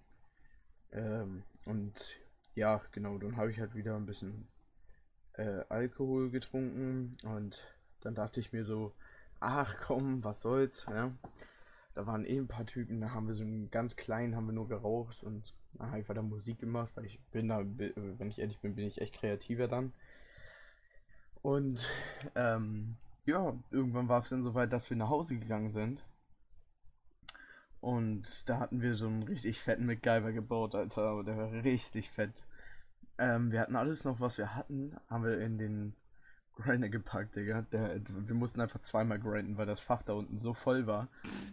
Und ja, genau, dann habe ich halt wieder ein bisschen Alkohol getrunken und dann dachte ich mir so, ach komm, was soll's, ja. Da waren eh ein paar Typen, da haben wir so einen ganz kleinen, haben wir nur geraucht und dann habe ich weiter Musik gemacht, weil ich bin da, wenn ich ehrlich bin, bin ich echt kreativer dann. Und ja, irgendwann war es dann soweit, dass wir nach Hause gegangen sind. Und da hatten wir so einen richtig fetten MacGyver gebaut, Alter. Der war richtig fett. Wir hatten alles noch, was wir hatten, haben wir in den Grinder gepackt, Digga. Wir mussten einfach zweimal grinden, weil das Fach da unten so voll war.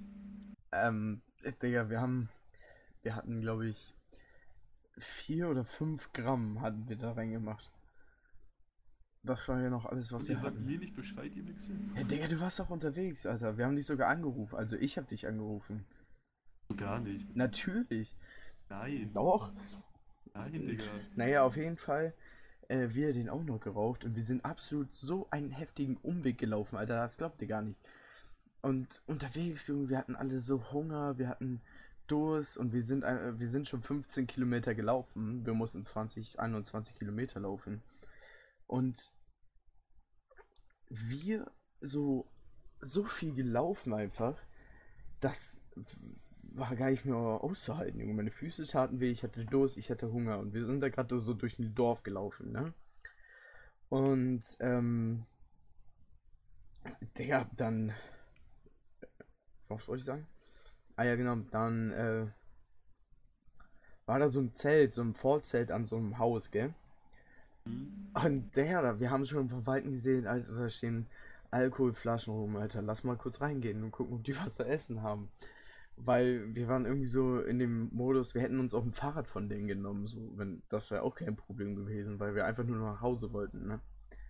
Digga, wir hatten, glaube ich, 4 oder 5 Gramm hatten wir da reingemacht. Das war ja noch alles, was Und ihr wir sagt hatten. mir nicht Bescheid, ihr Wichser? Ja, Digga, du warst doch unterwegs, Alter. Wir haben dich sogar angerufen. Also ich habe dich angerufen. Gar nicht. Natürlich. Nein. Doch. Nein, Digga. Naja, auf jeden Fall. Wir den auch noch geraucht und wir sind absolut so einen heftigen Umweg gelaufen, Alter. Das glaubt ihr gar nicht. Und unterwegs, Junge, wir hatten alle so Hunger, wir hatten Durst und wir sind schon 15 Kilometer gelaufen. Wir mussten 20, 21 Kilometer laufen. Und wir so viel gelaufen einfach, das war gar nicht mehr auszuhalten, Junge. Meine Füße taten weh, ich hatte Durst, ich hatte Hunger und wir sind da gerade so durch ein Dorf gelaufen, ne? Und, Digga, dann, was soll ich sagen? Ah ja, genau, dann, war da so ein Zelt, so ein Vorzelt an so einem Haus, gell? Hm? Und der, wir haben schon von Weitem gesehen, Alter, da stehen Alkoholflaschen rum, Alter. Lass mal kurz reingehen und gucken, ob die was zu essen haben. Weil wir waren irgendwie so in dem Modus, wir hätten uns auch ein Fahrrad von denen genommen, so, wenn, das wäre auch kein Problem gewesen, weil wir einfach nur nach Hause wollten, ne?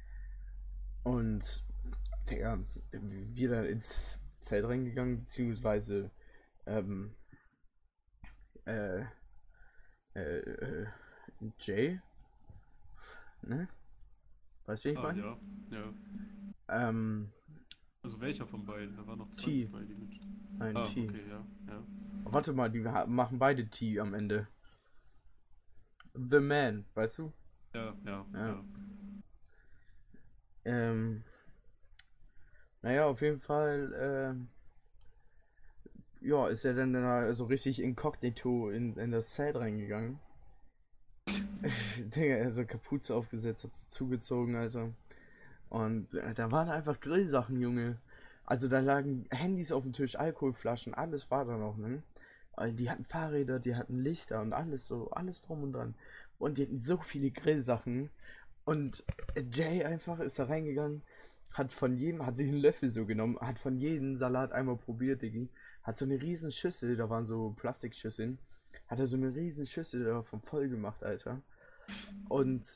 Und, Digga, wir dann ins Zelt reingegangen, beziehungsweise, ähm, äh, äh, Jay, ne? Weißt du, wen ich Ah, meine? ja. Ja. Ähm, Also welcher von beiden? Da waren noch zwei T, bei, die mit. ein Ah, T. okay, ja. Ja. Warte mal, die machen beide T am Ende. The Man, weißt du? Ja, ja, Ja. ja. Ähm, naja, auf jeden Fall, ja, ist er dann da so richtig inkognito in das Zelt reingegangen. Digga, er hat so Kapuze aufgesetzt, hat sie zugezogen, Alter. Und da waren einfach Grillsachen, Junge. Also da lagen Handys auf dem Tisch, Alkoholflaschen, alles war da noch, ne? Die hatten Fahrräder, die hatten Lichter und alles so, alles drum und dran. Und die hatten so viele Grillsachen. Und Jay einfach ist da reingegangen, hat sich einen Löffel so genommen, hat von jedem Salat einmal probiert, Diggi. Hat so eine riesen Schüssel, da waren so Plastikschüsseln, hat er so eine riesen Schüssel davon voll gemacht, Alter. Und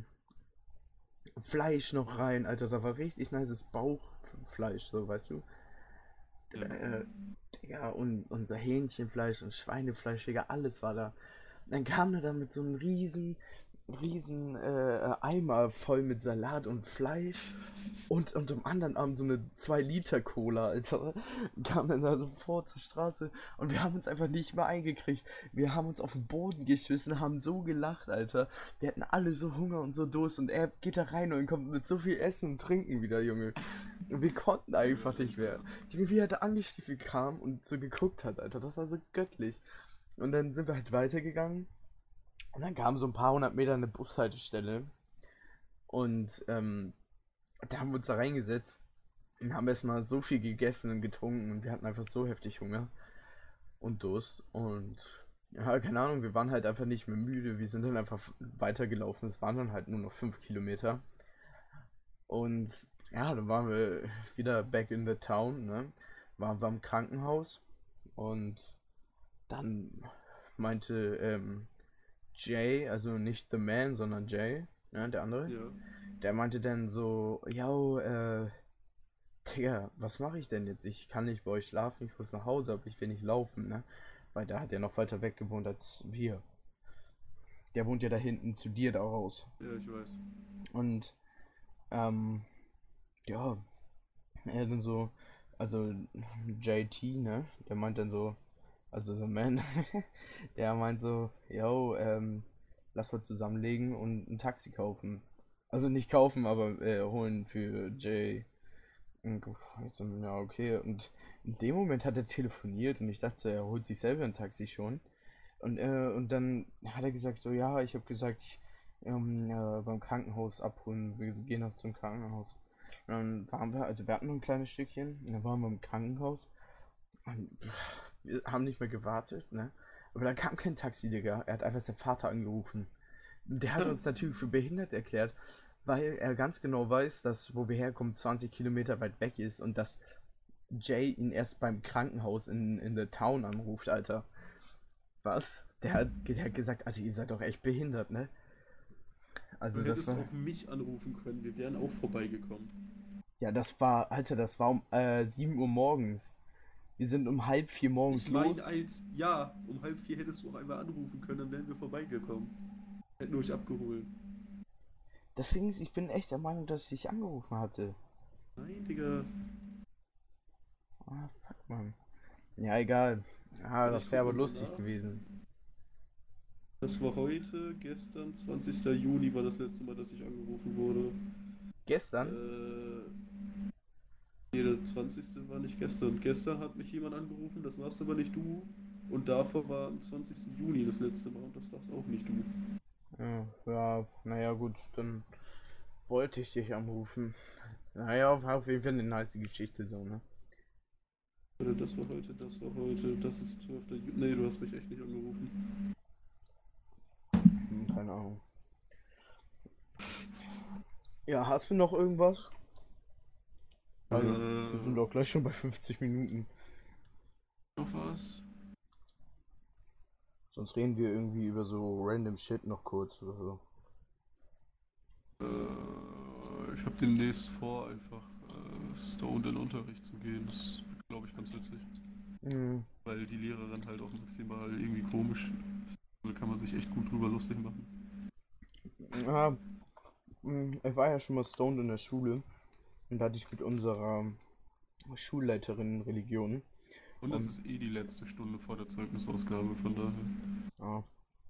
Fleisch noch rein, Alter, da war richtig nices Bauchfleisch, so, weißt du. Ja. Äh, Digga, und unser Hähnchenfleisch und Schweinefleisch, Digga, alles war da. Dann kam er da mit so einem riesen Eimer voll mit Salat und Fleisch und am anderen Arm so eine 2 Liter Cola, Alter. Kam dann da sofort zur Straße und wir haben uns einfach nicht mehr eingekriegt. Wir haben uns auf den Boden geschmissen, haben so gelacht, Alter. Wir hatten alle so Hunger und so Durst und er geht da rein und kommt mit so viel Essen und Trinken wieder, Junge. Und wir konnten einfach nicht mehr. Wie er da angestiefelt kam und so geguckt hat, Alter, das war so göttlich. Und dann sind wir halt weitergegangen und dann kam so ein paar hundert Meter eine Bushaltestelle und da haben wir uns da reingesetzt und haben erstmal so viel gegessen und getrunken und wir hatten einfach so heftig Hunger und Durst und ja, keine Ahnung, wir waren halt einfach nicht mehr müde, wir sind dann einfach weitergelaufen, es waren dann halt nur noch 5 Kilometer und ja, dann waren wir wieder back in the town, ne? Waren wir im Krankenhaus und dann meinte Jay, also nicht The Man, sondern Jay, ne, der andere, Ja. der meinte dann so, yo, Digga, was mache ich denn jetzt? Ich kann nicht bei euch schlafen, ich muss nach Hause, aber ich will nicht laufen, ne? Weil der hat ja noch weiter weg gewohnt als wir. der wohnt ja da hinten zu dir da raus. Ja, ich weiß. Und ähm, ja, er dann so, also JT, ne? Der meint dann so, also so Man, der meint so, yo, lass mal zusammenlegen und ein Taxi kaufen. Also nicht kaufen, aber holen für Jay. Und ich so, ja, okay. Und in dem Moment hat er telefoniert und ich dachte so, er holt sich selber ein Taxi schon. Und dann hat er gesagt, so, ja, ich habe gesagt, beim Krankenhaus abholen. Wir gehen noch zum Krankenhaus. Und dann waren wir, also wir hatten noch ein kleines Stückchen, und dann waren wir im Krankenhaus. Und wir haben nicht mehr gewartet, ne? Aber da kam kein Taxi, Digga. Er hat einfach seinen Vater angerufen. Der hat uns natürlich für behindert erklärt, weil er ganz genau weiß, dass wo wir herkommen 20 Kilometer weit weg ist und dass Jay ihn erst beim Krankenhaus in der Town anruft, Alter. Was? Der hat gesagt, Alter, ihr seid doch echt behindert, ne? Du Also das hättest war. auch mich anrufen können, wir wären auch vorbeigekommen. Ja, das war, Alter, das war um 7 Uhr morgens. Wir sind um halb 4 morgens Ich meine, los. ja, um halb vier hättest du auch einmal anrufen können, dann wären wir vorbeigekommen. Hätten euch abgeholt. Deswegen, ich bin echt der Meinung, dass ich dich angerufen hatte. Nein, Digga. Ah, fuck, Mann. Ja, egal. Ah, Warte, ich das wäre guck aber nochmal lustig nach. gewesen. Das war heute, gestern, 20. Juni war das letzte Mal, dass ich angerufen wurde. Gestern? Äh, nee, der 20. war nicht gestern. Gestern hat mich jemand angerufen, das warst aber nicht du. Und davor war am 20. Juni das letzte Mal und das warst auch nicht du. Ja, ja, naja, gut, dann wollte ich dich anrufen. Naja, auf jeden Fall eine nice Geschichte so, ne? Oder das war heute, das war heute, das ist 12. Juni. Nee, du hast mich echt nicht angerufen. Keine Ahnung. Ja, hast du noch irgendwas? Also, wir sind doch gleich schon bei 50 Minuten. Noch was? Sonst reden wir irgendwie über so random Shit noch kurz oder so. Ich habe demnächst vor, einfach stoned in den Unterricht zu gehen. Das wird, glaube ich, ganz witzig. Mhm. Weil die Lehrerin halt auch maximal irgendwie komisch ist. Da kann man sich echt gut drüber lustig machen. Ja, ich war ja schon mal stoned in der Schule und da hatte ich mit unserer Schulleiterin Religion. Und es Und ist eh die letzte Stunde vor der Zeugnisausgabe, von daher. ja.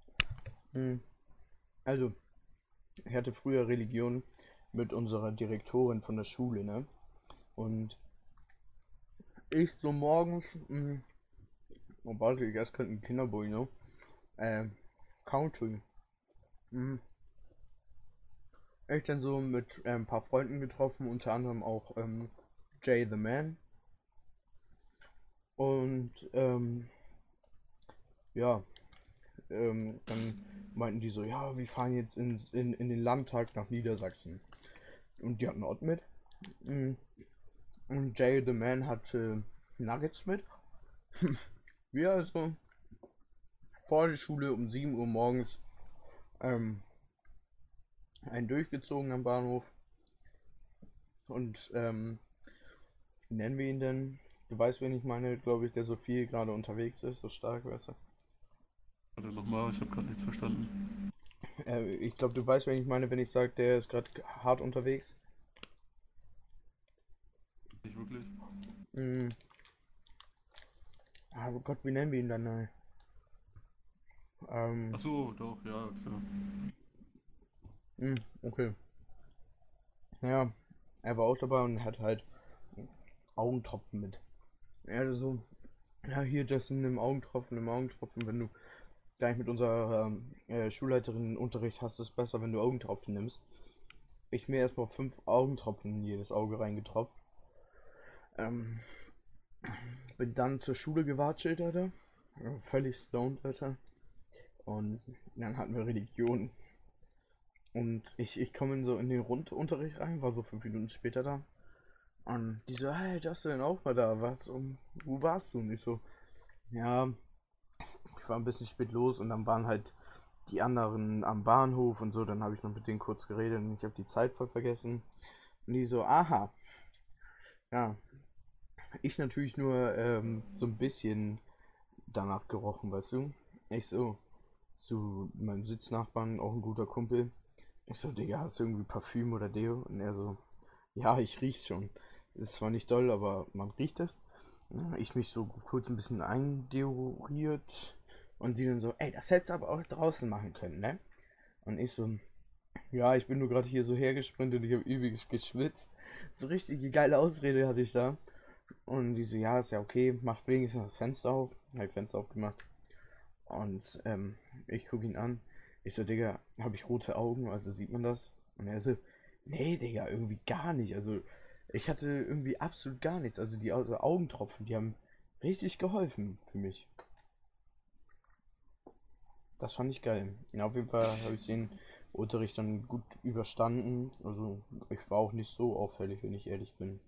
Also, ich hatte früher Religion mit unserer Direktorin von der Schule, ne? Und ich so morgens, oh warte, ich erst könnte ein Kinderbuch, ne? Country. Mh, Ich dann so mit ein paar Freunden getroffen, unter anderem auch Jay the Man. Und ja, dann meinten die so, ja, wir fahren jetzt in den Landtag nach Niedersachsen. Und die hatten Ort mit. Mm, Und Jay the Man hatte Nuggets mit. Wir also vor der Schule um 7 Uhr morgens ähm, einen durchgezogen am Bahnhof. Und wie nennen wir ihn denn? Du weißt, wen ich meine, glaube ich, der so viel gerade unterwegs ist, so stark, weißt du. Warte nochmal, ich habe gerade nichts verstanden. Ich glaube, du weißt, wen ich meine, wenn ich sage, der ist gerade hart unterwegs. Nicht wirklich? Mm. Oh Gott, wie nennen wir ihn dann? Ähm, Ach so, doch, ja, klar. okay. Ja, er war auch dabei und hat halt Augentropfen mit. Er hatte so, ja, hier, Justin, nimm Augentropfen, wenn du gleich mit unserer Schulleiterin Unterricht hast, ist es besser, wenn du Augentropfen nimmst. Ich mir erstmal 5 Augentropfen in jedes Auge reingetropft. Ähm, Bin dann zur Schule gewatschelt, Alter. Völlig stoned, Alter. Und dann hatten wir Religion. Und ich komme in den Rundunterricht rein, war so 5 Minuten später da. Und die so, hey, Justin, auch mal da, was? Wo warst du? Und ich so, ja, ich war ein bisschen spät los und dann waren halt die anderen am Bahnhof und so. Dann habe ich noch mit denen kurz geredet und ich habe die Zeit voll vergessen. Und die so, aha, ja. Ich natürlich nur so ein bisschen danach gerochen, weißt du? Ich so, zu meinem Sitznachbarn, auch ein guter Kumpel. Ich so, Digga, hast du irgendwie Parfüm oder Deo? Und er so, ja, ich riech schon. Ist zwar nicht doll, aber man riecht es. Ja, ich mich so kurz ein bisschen eindeoriert und sie dann so, ey, das hättest du aber auch draußen machen können, ne? Und ich so, ja, ich bin nur gerade hier so hergesprintet, ich habe übelst geschwitzt. So richtige geile Ausrede hatte ich da. Und die so, ja, ist ja okay, mach wenigstens das Fenster auf. Hab Fenster aufgemacht. Und ich gucke ihn an. Ich so, Digga, habe ich rote Augen? Also sieht man das? Und er so, nee, Digga, irgendwie gar nicht. Also ich hatte irgendwie absolut gar nichts. Also die Augentropfen, die haben richtig geholfen für mich. Das fand ich geil. Ja, auf jeden Fall habe ich den Unterricht dann gut überstanden. Also ich war auch nicht so auffällig, wenn ich ehrlich bin.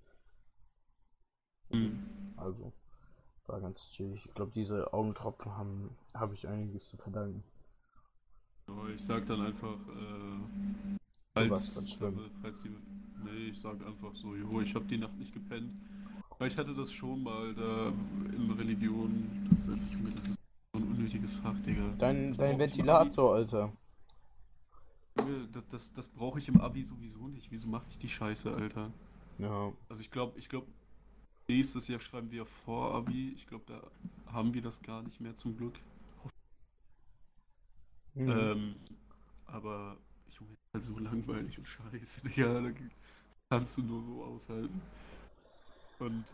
Also war ganz chillig. Ich glaube, diese Augentropfen habe ich einiges zu verdanken. Aber ich sag dann einfach, Du warst gerade schwimmen. falls die. Nee, ich sag einfach so, jo, ich hab die Nacht nicht gepennt. Weil ich hatte das schon mal da in Religion. Das ist einfach, Junge, das ist so ein unnötiges Fach, Digga. Dein, Das dein brauche ich im Abi. Ventilator, Alter. Junge, das brauche ich im Abi sowieso nicht. Wieso mache ich die Scheiße, Alter? Ja. Also ich glaube, nächstes Jahr schreiben wir vor Abi. Ich glaube, da haben wir das gar nicht mehr zum Glück. Mhm. Ähm, aber Junge, ist halt so langweilig und scheiße, Digga. Da kannst du nur so aushalten. Und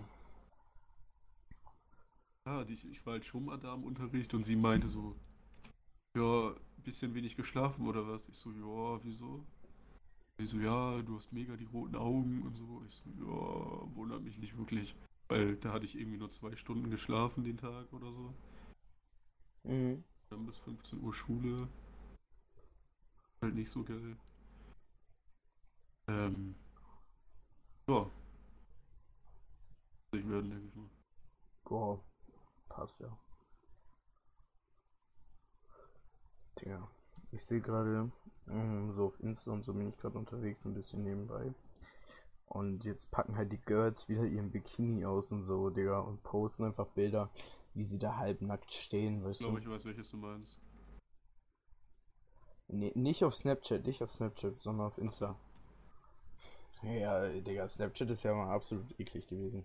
ja, ich war halt schon mal da im Unterricht und sie meinte so, ja, ein bisschen wenig geschlafen oder was? Ich so, ja, wieso? Sie so, ja, du hast mega die roten Augen und so. Ich so, ja, wundert mich nicht wirklich. Weil da hatte ich irgendwie nur 2 Stunden geschlafen den Tag oder so. Mhm. Dann bis 15 Uhr Schule. Halt nicht so geil. Ähm, ja, ich werden, denke ich mal. Boah, passt ja. Tja, ich sehe gerade, so auf Insta und so bin ich gerade unterwegs, ein bisschen nebenbei. Und jetzt packen halt die Girls wieder ihren Bikini aus und so, Digga, und posten einfach Bilder, wie sie da halbnackt stehen, Ich weißt glaube, du? ich weiß, welches du meinst. Nee, nicht auf Snapchat, sondern auf Insta. Ja, Digga, Snapchat ist ja mal absolut eklig gewesen.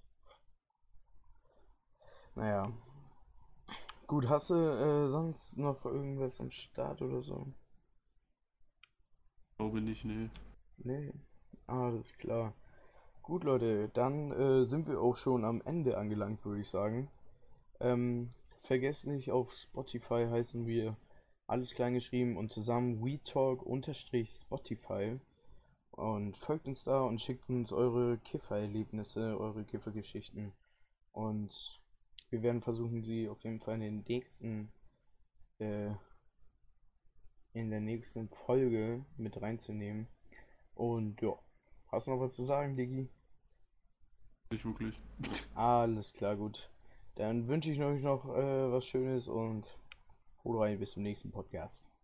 Naja, gut, hast du sonst noch irgendwas am Start oder so? Glaube nicht, nee. Nee, alles klar. Gut, Leute, dann sind wir auch schon am Ende angelangt, würde ich sagen. Vergesst nicht, auf Spotify heißen wir alles klein geschrieben und zusammen WeTalk-Spotify. Und folgt uns da und schickt uns eure Kiffererlebnisse, eure Kiffergeschichten. Und wir werden versuchen, sie auf jeden Fall äh, in der nächsten Folge mit reinzunehmen. Und ja, hast du noch was zu sagen, Digi? Nicht wirklich. Alles klar, gut. Dann wünsche ich euch noch was Schönes und haut rein, bis zum nächsten Podcast.